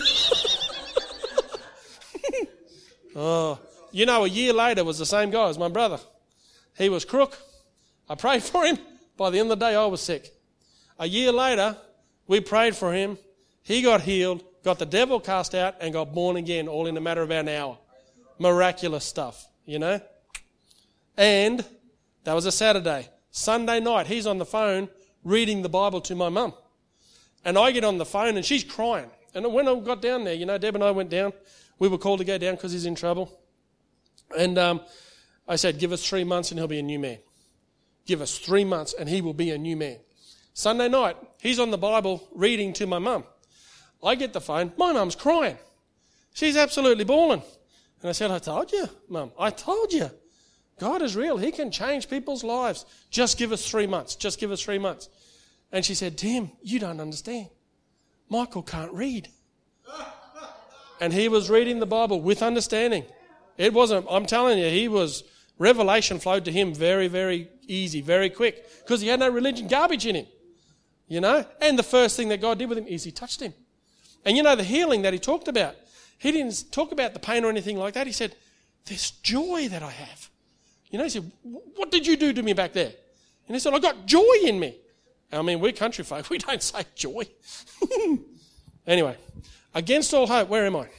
Oh, you know, a year later was the same guy as my brother. He was crook. I prayed for him. By the end of the day, I was sick. A year later, we prayed for him. He got healed, got the devil cast out, and got born again, all in a matter of an hour. Miraculous stuff, you know. And that was a Saturday. Sunday night, he's on the phone reading the Bible to my mum. And I get on the phone and she's crying. And when I got down there, you know, Deb and I went down. We were called to go down because he's in trouble. And I said, give us 3 months and he'll be a new man. Give us 3 months and he will be a new man. Sunday night, he's on the Bible reading to my mum. I get the phone. My mum's crying. She's absolutely bawling. And I said, I told you, Mum. I told you. God is real. He can change people's lives. Just give us 3 months. Just give us 3 months. And she said, Tim, you don't understand. Michael can't read. And he was reading the Bible with understanding. It wasn't, I'm telling you, revelation flowed to him very, very easy, very quick. Because he had no religion garbage in him. You know? And the first thing that God did with him is he touched him. And you know the healing that he talked about. He didn't talk about the pain or anything like that. He said, there's joy that I have. You know, he said, what did you do to me back there? And he said, I got joy in me. I mean, we're country folk. We don't say joy. Anyway, against all hope, where am I?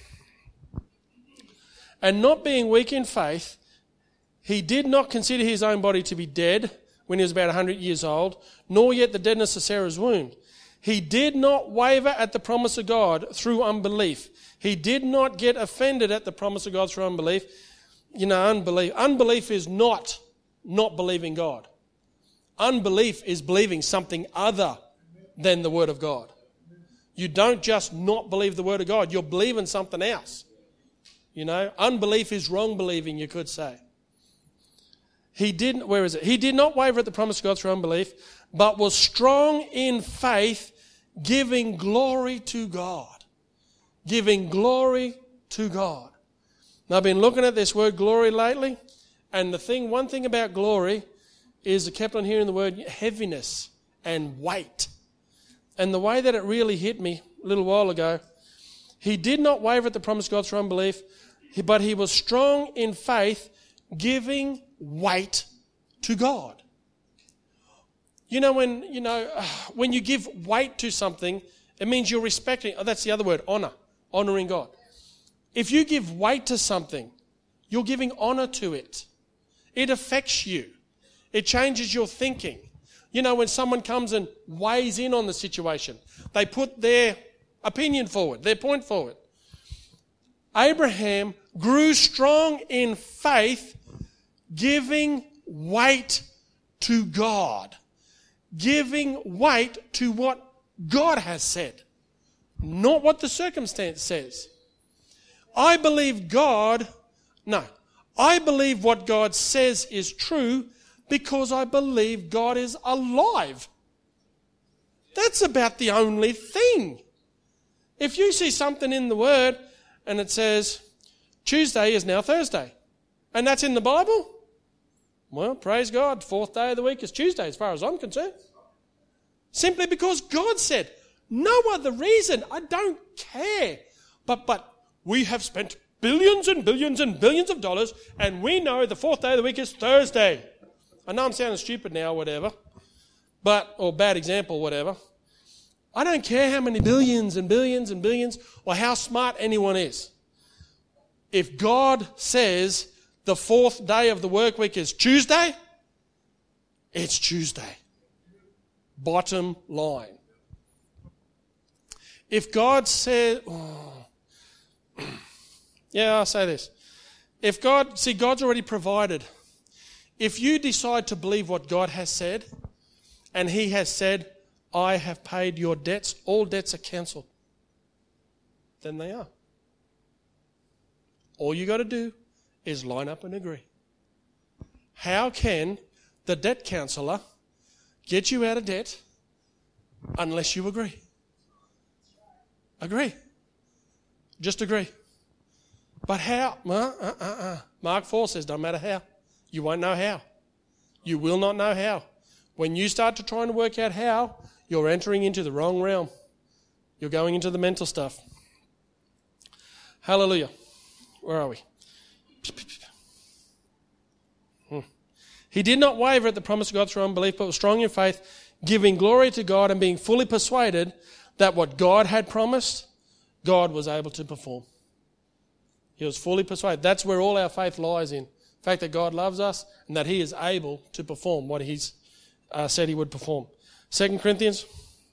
And not being weak in faith, he did not consider his own body to be dead when he was about 100 years old, nor yet the deadness of Sarah's womb. He did not waver at the promise of God through unbelief. He did not get offended at the promise of God through unbelief. You know, unbelief is not believing God. Unbelief is believing something other than the Word of God. You don't just not believe the Word of God. You're believing something else. You know, unbelief is wrong believing, you could say. He did not waver at the promise of God through unbelief, but was strong in faith, giving glory to God. Giving glory to God. Now, I've been looking at this word glory lately, and one thing about glory is I kept on hearing the word heaviness and weight. And the way that it really hit me a little while ago, he did not waver at the promise of God through unbelief, but he was strong in faith, giving weight to God. When you give weight to something, it means you're respecting. Oh, that's the other word, honor. Honoring God. If you give weight to something, you're giving honor to it. It affects you. It changes your thinking. When someone comes and weighs in on the situation, they put their opinion forward, their point forward. Abraham grew strong in faith, giving weight to God. Giving weight to what God has said, not what the circumstance says. I believe what God says is true because I believe God is alive. That's about the only thing. If you see something in the Word and it says, Tuesday is now Thursday, and that's in the Bible, well, praise God, 4th day of the week is Tuesday as far as I'm concerned. Simply because God said, no other reason. I don't care. But we have spent billions and billions and billions of dollars, and we know the 4th day of the week is Thursday. I know I'm sounding stupid now, whatever, or bad example, whatever. I don't care how many billions and billions and billions or how smart anyone is. If God says the 4th day of the work week is Tuesday, it's Tuesday. Bottom line. If God said, I'll say this. God's already provided. If you decide to believe what God has said, and He has said, I have paid your debts, all debts are cancelled, then they are. All you got to do is line up and agree. How can the debt counsellor get you out of debt unless you agree? Agree. Just agree. But how? Mark 4 says, don't matter how. You won't know how. You will not know how. When you start to try and work out how, you're entering into the wrong realm. You're going into the mental stuff. Hallelujah. Where are we? He did not waver at the promise of God through unbelief, but was strong in faith, giving glory to God and being fully persuaded that what God had promised, God was able to perform. He was fully persuaded. That's where all our faith lies in. The fact that God loves us and that He is able to perform what He's said He would perform. 2 Corinthians.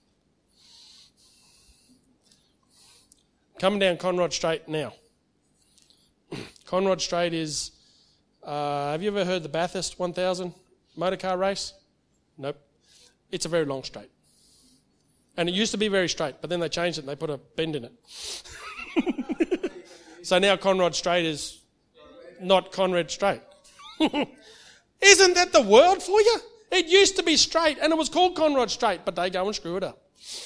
Coming down Conrod Straight now. Conrod Straight is, have you ever heard the Bathurst 1000 motorcar race? Nope. It's a very long straight. And it used to be very straight, but then they changed it and they put a bend in it. So now Conrod Straight is not Conrad Straight. Isn't that the world for you? It used to be straight and it was called Conrod Straight, but they go and screw it up.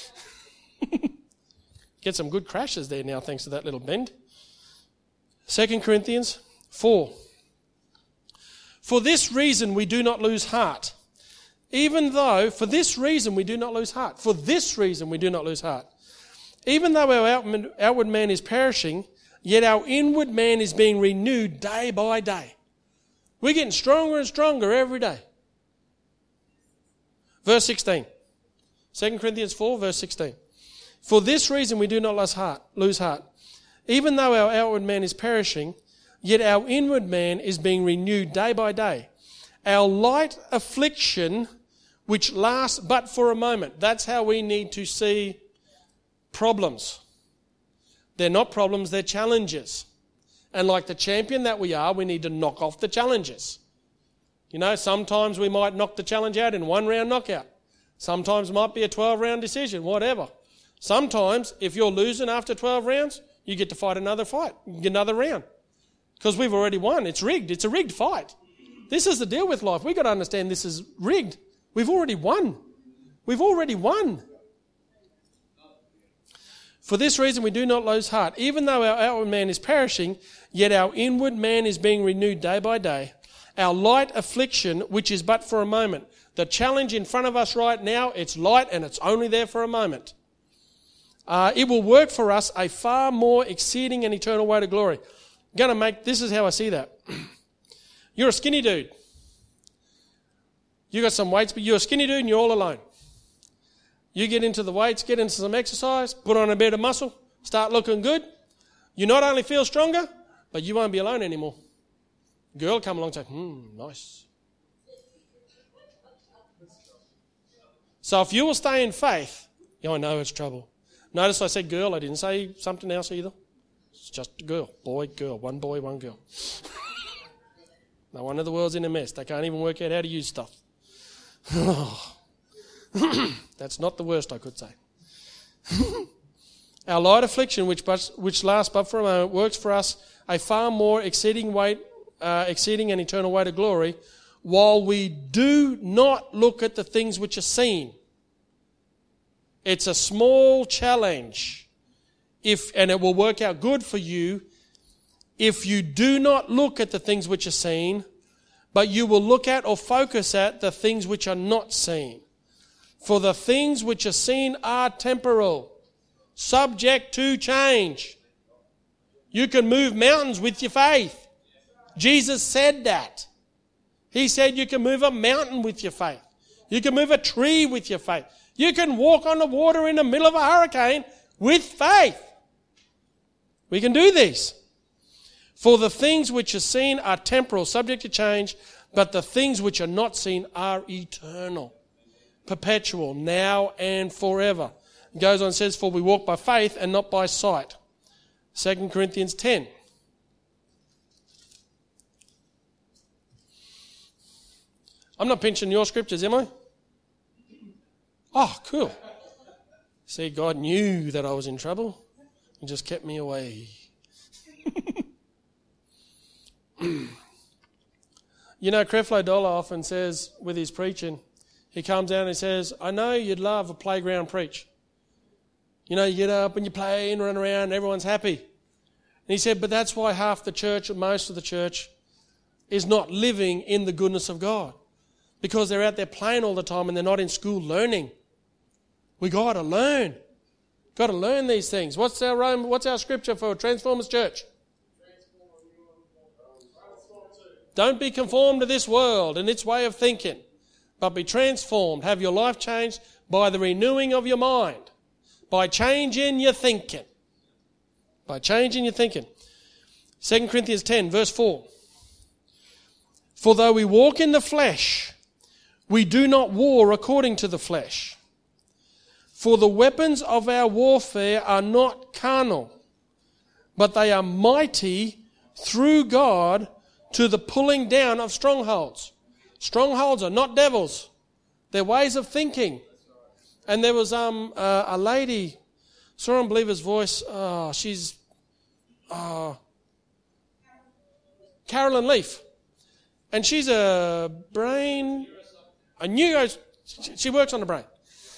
Get some good crashes there now thanks to that little bend. 2 Corinthians 4. For this reason we do not lose heart. Even though, for this reason we do not lose heart. For this reason we do not lose heart. Even though our outward man is perishing, yet our inward man is being renewed day by day. We're getting stronger and stronger every day. Verse 16. 2 Corinthians 4, verse 16. For this reason we do not lose heart. Even though our outward man is perishing, yet our inward man is being renewed day by day. Our light affliction, which lasts but for a moment. That's how we need to see problems. They're not problems, they're challenges. And like the champion that we are, we need to knock off the challenges. You know, sometimes we might knock the challenge out in 1 round knockout. Sometimes it might be a 12-round decision, whatever. Sometimes, if you're losing after 12 rounds, you get to fight another round. Because we've already won. It's rigged. It's a rigged fight. This is the deal with life. We've got to understand this is rigged. We've already won. We've already won. For this reason we do not lose heart. Even though our outward man is perishing, yet our inward man is being renewed day by day. Our light affliction, which is but for a moment. The challenge in front of us right now, it's light and it's only there for a moment. It will work for us a far more exceeding and eternal way to glory. This is how I see that. You're a skinny dude. You got some weights, but you're a skinny dude and you're all alone. You get into the weights, get into some exercise, put on a bit of muscle, start looking good. You not only feel stronger, but you won't be alone anymore. Girl come along and say, nice. So if you will stay in faith, I know it's trouble. Notice I said girl, I didn't say something else either. It's just a girl, boy, one girl. No wonder the world's in a mess. They can't even work out how to use stuff. That's not the worst I could say. Our light affliction, which lasts but for a moment, works for us a far more exceeding and eternal weight of glory, while we do not look at the things which are seen. It's a small challenge, and it will work out good for you if you do not look at the things which are seen, but you will look at or focus at the things which are not seen. For the things which are seen are temporal, subject to change. You can move mountains with your faith. Jesus said that. He said you can move a mountain with your faith. You can move a tree with your faith. You can walk on the water in the middle of a hurricane with faith. We can do these. For the things which are seen are temporal, subject to change, but the things which are not seen are eternal, perpetual, now and forever. It goes on and says, for we walk by faith and not by sight. 2 Corinthians 10. I'm not pinching your scriptures, am I? Oh, cool. See, God knew that I was in trouble and just kept me away. You know, Creflo Dollar often says with his preaching, he comes out and he says, I know you'd love a playground preach. You know, you get up and you play and run around and everyone's happy. And he said, but that's why half the church, or most of the church, is not living in the goodness of God. Because they're out there playing all the time and they're not in school learning. We got to learn. Got to learn these things. What's our scripture for Transformers Church? Don't be conformed to this world and its way of thinking, but be transformed. Have your life changed by the renewing of your mind, by changing your thinking. By changing your thinking. 2 Corinthians 10, verse 4. For though we walk in the flesh, we do not war according to the flesh. For the weapons of our warfare are not carnal, but they are mighty through God to the pulling down of strongholds. Strongholds are not devils. They're ways of thinking. And there was a lady, saw on Believer's Voice, she's Carolyn Leaf. And she's she works on the brain.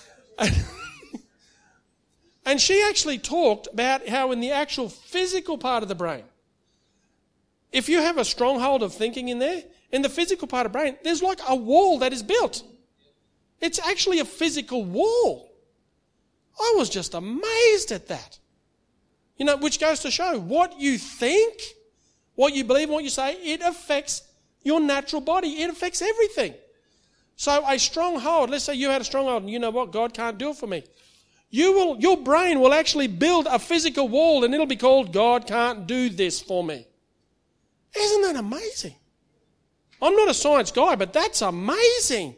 And she actually talked about how in the actual physical part of the brain, if you have a stronghold of thinking in there, in the physical part of the brain, there's like a wall that is built. It's actually a physical wall. I was just amazed at that. You know, which goes to show what you think, what you believe, what you say, it affects your natural body. It affects everything. So a stronghold, let's say you had a stronghold and you know what, God can't do it for me. Your brain will actually build a physical wall and it'll be called God can't do this for me. Isn't that amazing? I'm not a science guy, but that's amazing.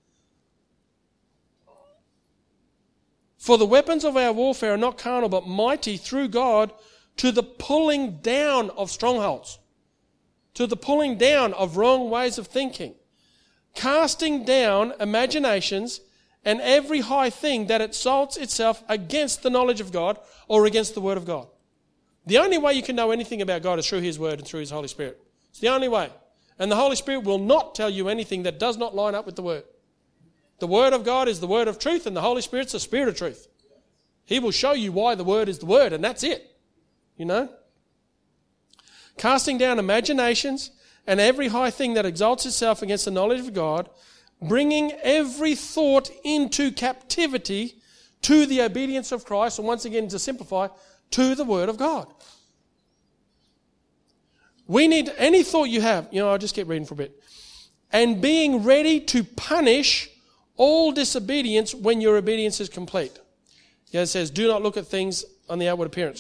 For the weapons of our warfare are not carnal, but mighty through God to the pulling down of strongholds, to the pulling down of wrong ways of thinking, casting down imaginations and every high thing that exalts itself against the knowledge of God or against the Word of God. The only way you can know anything about God is through His Word and through His Holy Spirit. It's the only way. And the Holy Spirit will not tell you anything that does not line up with the Word. The Word of God is the Word of truth, and the Holy Spirit's the Spirit of truth. He will show you why the Word is the Word, and that's it. You know? Casting down imaginations and every high thing that exalts itself against the knowledge of God, bringing every thought into captivity to the obedience of Christ, and once again, to simplify, to the Word of God. We need any thought you have. You know, I'll just keep reading for a bit. and being ready to punish all disobedience when your obedience is complete. Yeah, it says, do not look at things on the outward appearance.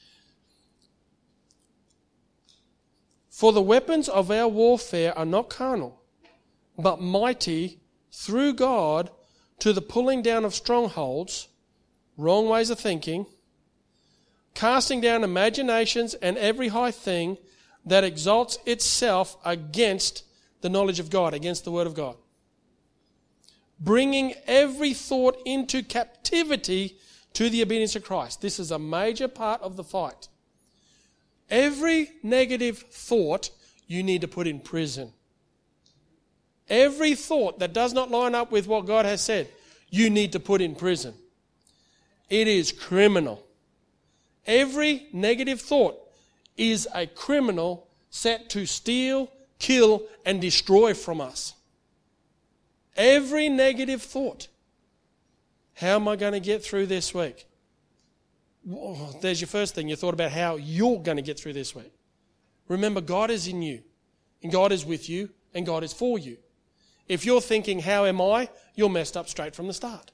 For the weapons of our warfare are not carnal, but mighty through God to the pulling down of strongholds, wrong ways of thinking, casting down imaginations and every high thing that exalts itself against the knowledge of God, against the Word of God. Bringing every thought into captivity to the obedience of Christ. This is a major part of the fight. Every negative thought you need to put in prison. Every thought that does not line up with what God has said, you need to put in prison. It is criminal. Every negative thought is a criminal set to steal, kill, and destroy from us. Every negative thought. How am I going to get through this week? Whoa, there's your first thing. You thought about how you're going to get through this week. Remember, God is in you, and God is with you, and God is for you. If you're thinking, how am I? You're messed up straight from the start.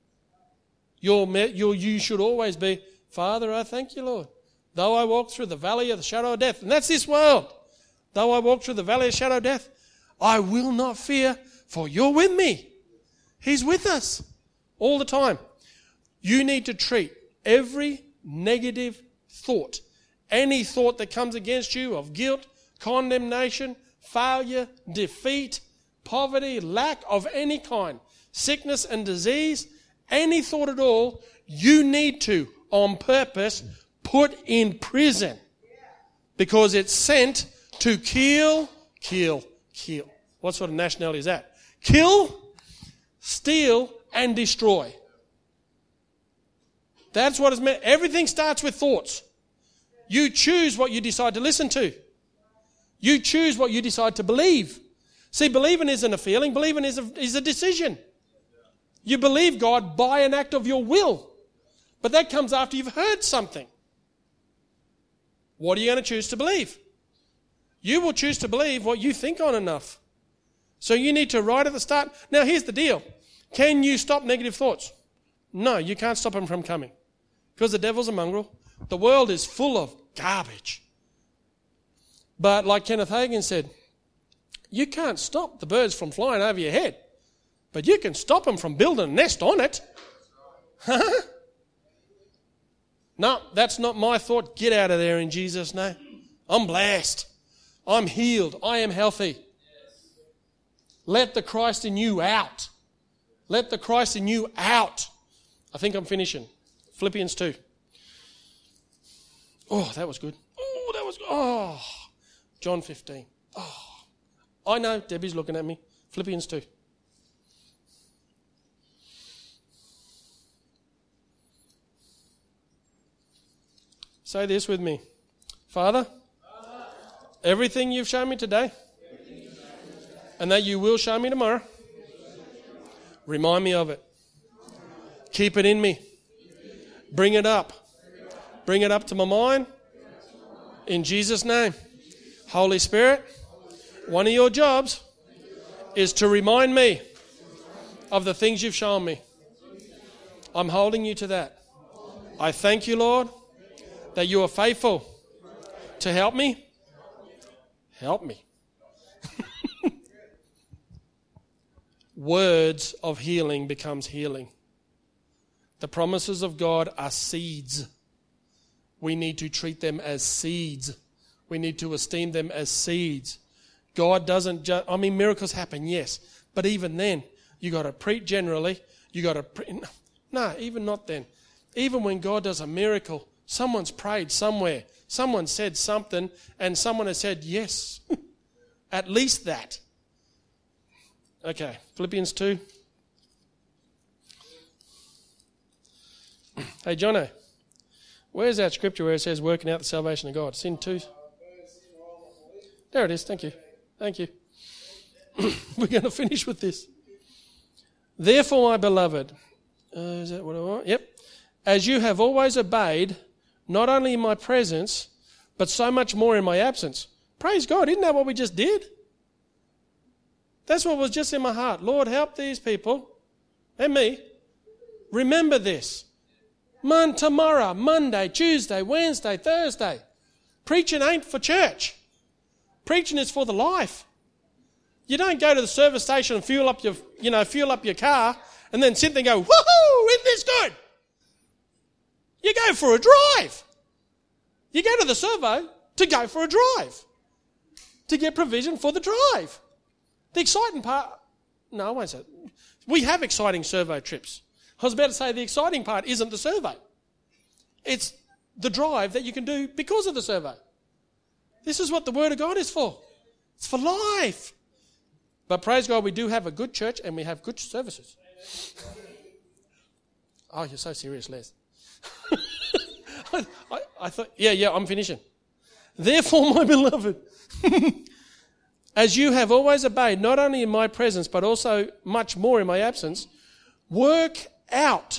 You should always be, Father, I thank you, Lord. Though I walk through the valley of the shadow of death, and that's this world. Though I walk through the valley of the shadow of death, I will not fear, for you're with me. He's with us all the time. You need to treat every negative thought, any thought that comes against you of guilt, condemnation, failure, defeat, poverty, lack of any kind, sickness and disease, any thought at all, you need to, on purpose, put in prison. Because it's sent to kill. What sort of nationality is that? Kill, steal, and destroy. That's what it's meant. Everything starts with thoughts. You choose what you decide to listen to. You choose what you decide to believe. See, believing isn't a feeling. Believing is a decision. You believe God by an act of your will. But that comes after you've heard something. What are you going to choose to believe? You will choose to believe what you think on enough. So you need to right at the start. Now here's the deal. Can you stop negative thoughts? No, you can't stop them from coming. Because the devil's a mongrel. The world is full of garbage. But like Kenneth Hagin said, you can't stop the birds from flying over your head. But you can stop them from building a nest on it. No, that's not my thought. Get out of there in Jesus' name. I'm blessed. I'm healed. I am healthy. Let the Christ in you out. Let the Christ in you out. I think I'm finishing. Philippians 2. Oh, that was good. Oh, John 15. Oh, I know. Debbie's looking at me. Philippians 2. Say this with me. Father, everything you've shown me today and that you will show me tomorrow, remind me of it. Keep it in me. Bring it up. Bring it up to my mind. In Jesus' name. Holy Spirit, one of your jobs is to remind me of the things you've shown me. I'm holding you to that. I thank you, Lord, that you are faithful to help me. Help me. Words of healing becomes healing. The promises of God are seeds. We need to treat them as seeds. We need to esteem them as seeds. God doesn't just, miracles happen, yes. But even then, you got to preach generally. You got to, even not then. Even when God does a miracle, someone's prayed somewhere. Someone said something and someone has said yes. At least that. Okay, Philippians 2. Hey, Jono, where's that scripture where it says working out the salvation of God? It's in 2. There it is. Thank you. Thank you. We're going to finish with this. Therefore, my beloved, is that what I want? Yep. As you have always obeyed, not only in my presence, but so much more in my absence. Praise God. Isn't that what we just did? That's what was just in my heart. Lord, help these people and me. Remember this. Tomorrow, Monday, Tuesday, Wednesday, Thursday. Preaching ain't for church. Preaching is for the life. You don't go to the service station and fuel up your car and then sit there and go, woohoo, isn't this good? You go for a drive. You go to the servo to go for a drive. To get provision for the drive. The exciting part, no, I won't say it. We have exciting servo trips. I was about to say the exciting part isn't the servo. It's the drive that you can do because of the servo. This is what the Word of God is for. It's for life. But praise God, we do have a good church and we have good services. Oh, you're so serious, Les. I thought, yeah, I'm finishing. Therefore, my beloved, as you have always obeyed, not only in my presence, but also much more in my absence, work out.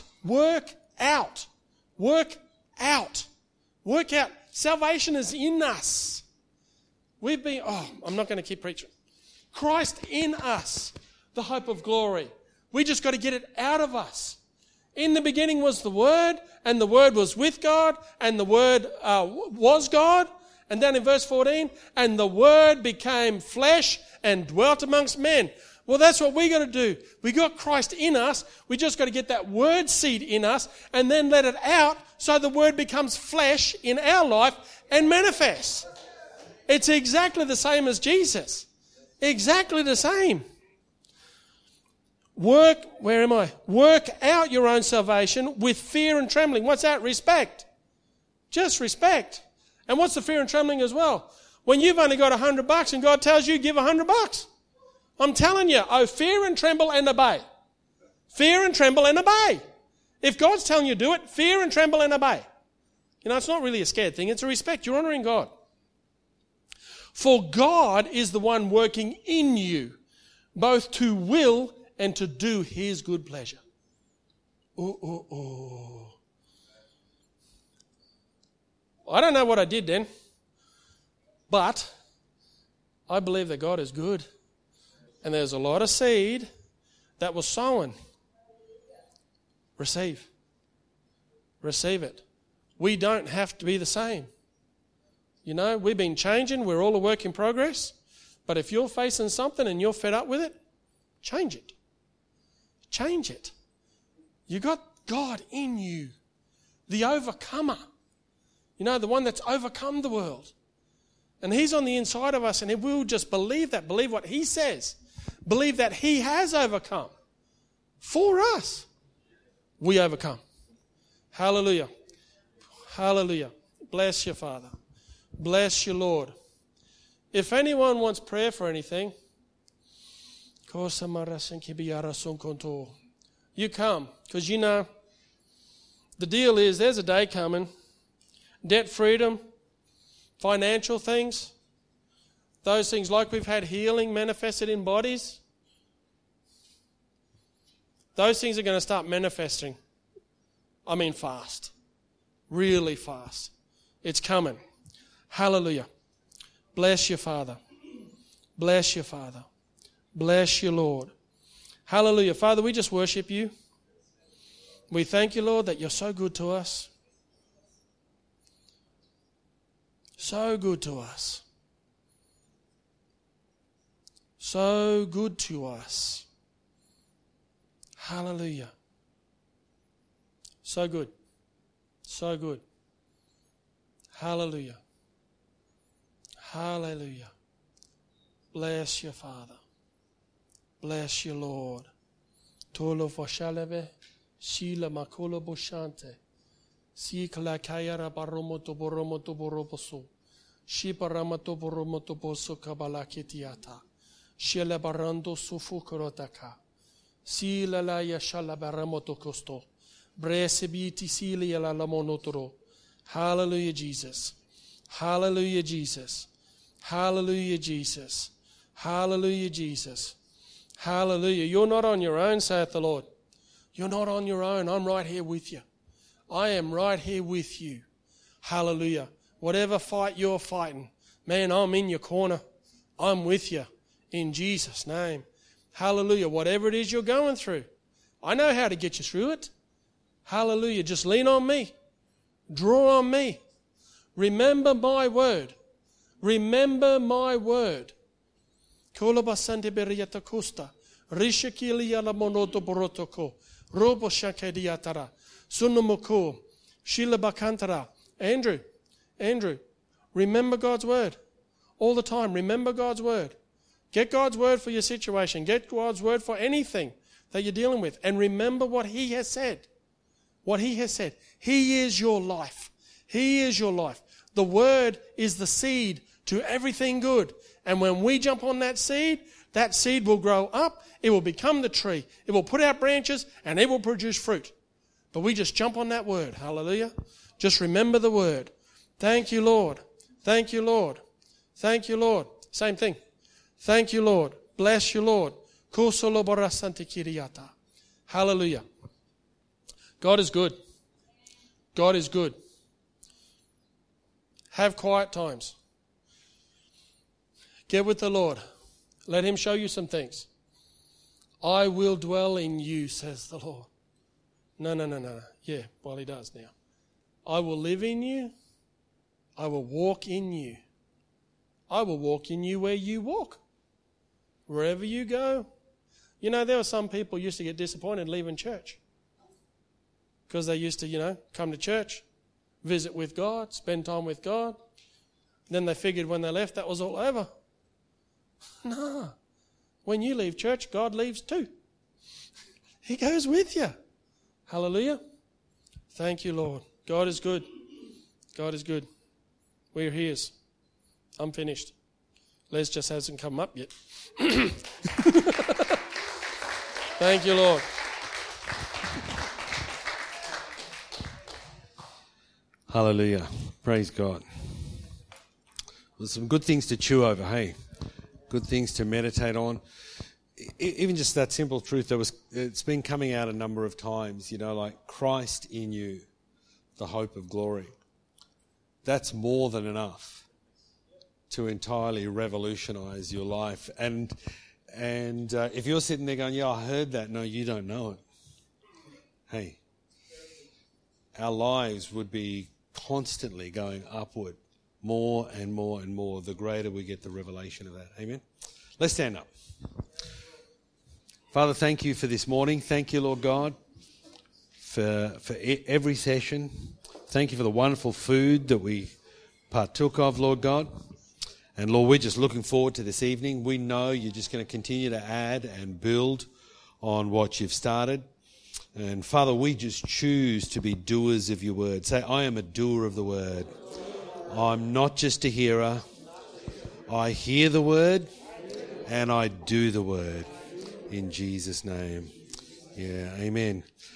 Salvation is in us. I'm not going to keep preaching. Christ in us, the hope of glory. We just got to get it out of us. In the beginning was the Word, and the Word was with God, and the Word was God. And then in verse 14, and the Word became flesh and dwelt amongst men. Well, that's what we got to do. We got Christ in us. We just got to get that Word seed in us and then let it out so the Word becomes flesh in our life and manifests. It's exactly the same as Jesus. Exactly the same. Work out your own salvation with fear and trembling. What's that? Respect. Just respect. And what's the fear and trembling as well? When you've only got $100 and God tells you give $100. I'm telling you, fear and tremble and obey. Fear and tremble and obey. If God's telling you to do it, fear and tremble and obey. It's not really a scared thing, it's a respect. You're honouring God. For God is the one working in you, both to will and to do His good pleasure. I don't know what I did then, but I believe that God is good. And there's a lot of seed that was sown. Receive it. We don't have to be the same. We've been changing. We're all a work in progress. But if you're facing something and you're fed up with it, change it. Change it. You got God in you, the overcomer. The one that's overcome the world. And He's on the inside of us, and if we'll just believe that, believe what He says, believe that He has overcome for us, we overcome. Hallelujah. Hallelujah. Bless you, Father. Bless you, Lord. If anyone wants prayer for anything, you come. Because the deal is there's a day coming, debt freedom, financial things, those things like we've had healing manifested in bodies, those things are going to start manifesting. Fast. Really fast. It's coming. Hallelujah. Bless you, Father. Bless you, Father. Bless you, Lord. Hallelujah. Father, we just worship you. We thank you, Lord, that you're so good to us. So good to us. So good to us. Hallelujah. So good. So good. Hallelujah. Hallelujah. Bless you, Father. Bless you, Lord. Tolo foshaleve, shila makolo boshante. Sikla kayara baromoto boromoto boroboso. Shipa ramato boromoto boso kabalakitiata. Shela barando sufukurotaka. Sila la yashala baramoto costo. Bresebiti sili la lamonotoro. Hallelujah, Jesus. Hallelujah, Jesus. Hallelujah, Jesus. Hallelujah, Jesus. Hallelujah. You're not on your own, saith the Lord. You're not on your own. I'm right here with you. I am right here with you. Hallelujah. Whatever fight you're fighting, man, I'm in your corner. I'm with you in Jesus' name. Hallelujah. Whatever it is you're going through, I know how to get you through it. Hallelujah. Just lean on me. Draw on me. Remember my word. Remember my word. Kolabasante beriyata costa. Rishakilia la monoto borotoko. Robo shakediatara. Sunumoko. Shila bakantara. Andrew, remember God's word. All the time, remember God's word. Get God's word for your situation. Get God's word for anything that you're dealing with. And remember what He has said. What He has said. He is your life. He is your life. The word is the seed to everything good. And when we jump on that seed will grow up. It will become the tree. It will put out branches and it will produce fruit. But we just jump on that word. Hallelujah. Just remember the word. Thank you, Lord. Thank you, Lord. Thank you, Lord. Same thing. Thank you, Lord. Bless you, Lord. Hallelujah. God is good. God is good. Have quiet times. Get with the Lord. Let Him show you some things. I will dwell in you, says the Lord. No. Yeah, well, He does now. I will live in you. I will walk in you. I will walk in you where you walk. Wherever you go. You know, there were some people used to get disappointed leaving church. Because they used to, come to church, visit with God, spend time with God. Then they figured when they left that was all over. No. When you leave church, God leaves too. He goes with you. Hallelujah. Thank you, Lord. God is good. God is good. We're His. I'm finished. Les just hasn't come up yet. Thank you, Lord. Hallelujah. Praise God. There's some good things to chew over, hey? Good things to meditate on. Even just that simple truth, it's been coming out a number of times, like Christ in you, the hope of glory. That's more than enough to entirely revolutionize your life. And if you're sitting there going, yeah, I heard that. No, you don't know it. Hey, our lives would be constantly going upward, more and more and more, the greater we get the revelation of that. Amen? Let's stand up. Father, thank you for this morning. Thank you, Lord God, for every session. Thank you for the wonderful food that we partook of, Lord God. And Lord, we're just looking forward to this evening. We know you're just going to continue to add and build on what you've started. And Father, we just choose to be doers of your word. Say, I am a doer of the word. I'm not just a hearer. I hear the word and I do the word. In Jesus' name. Yeah, amen.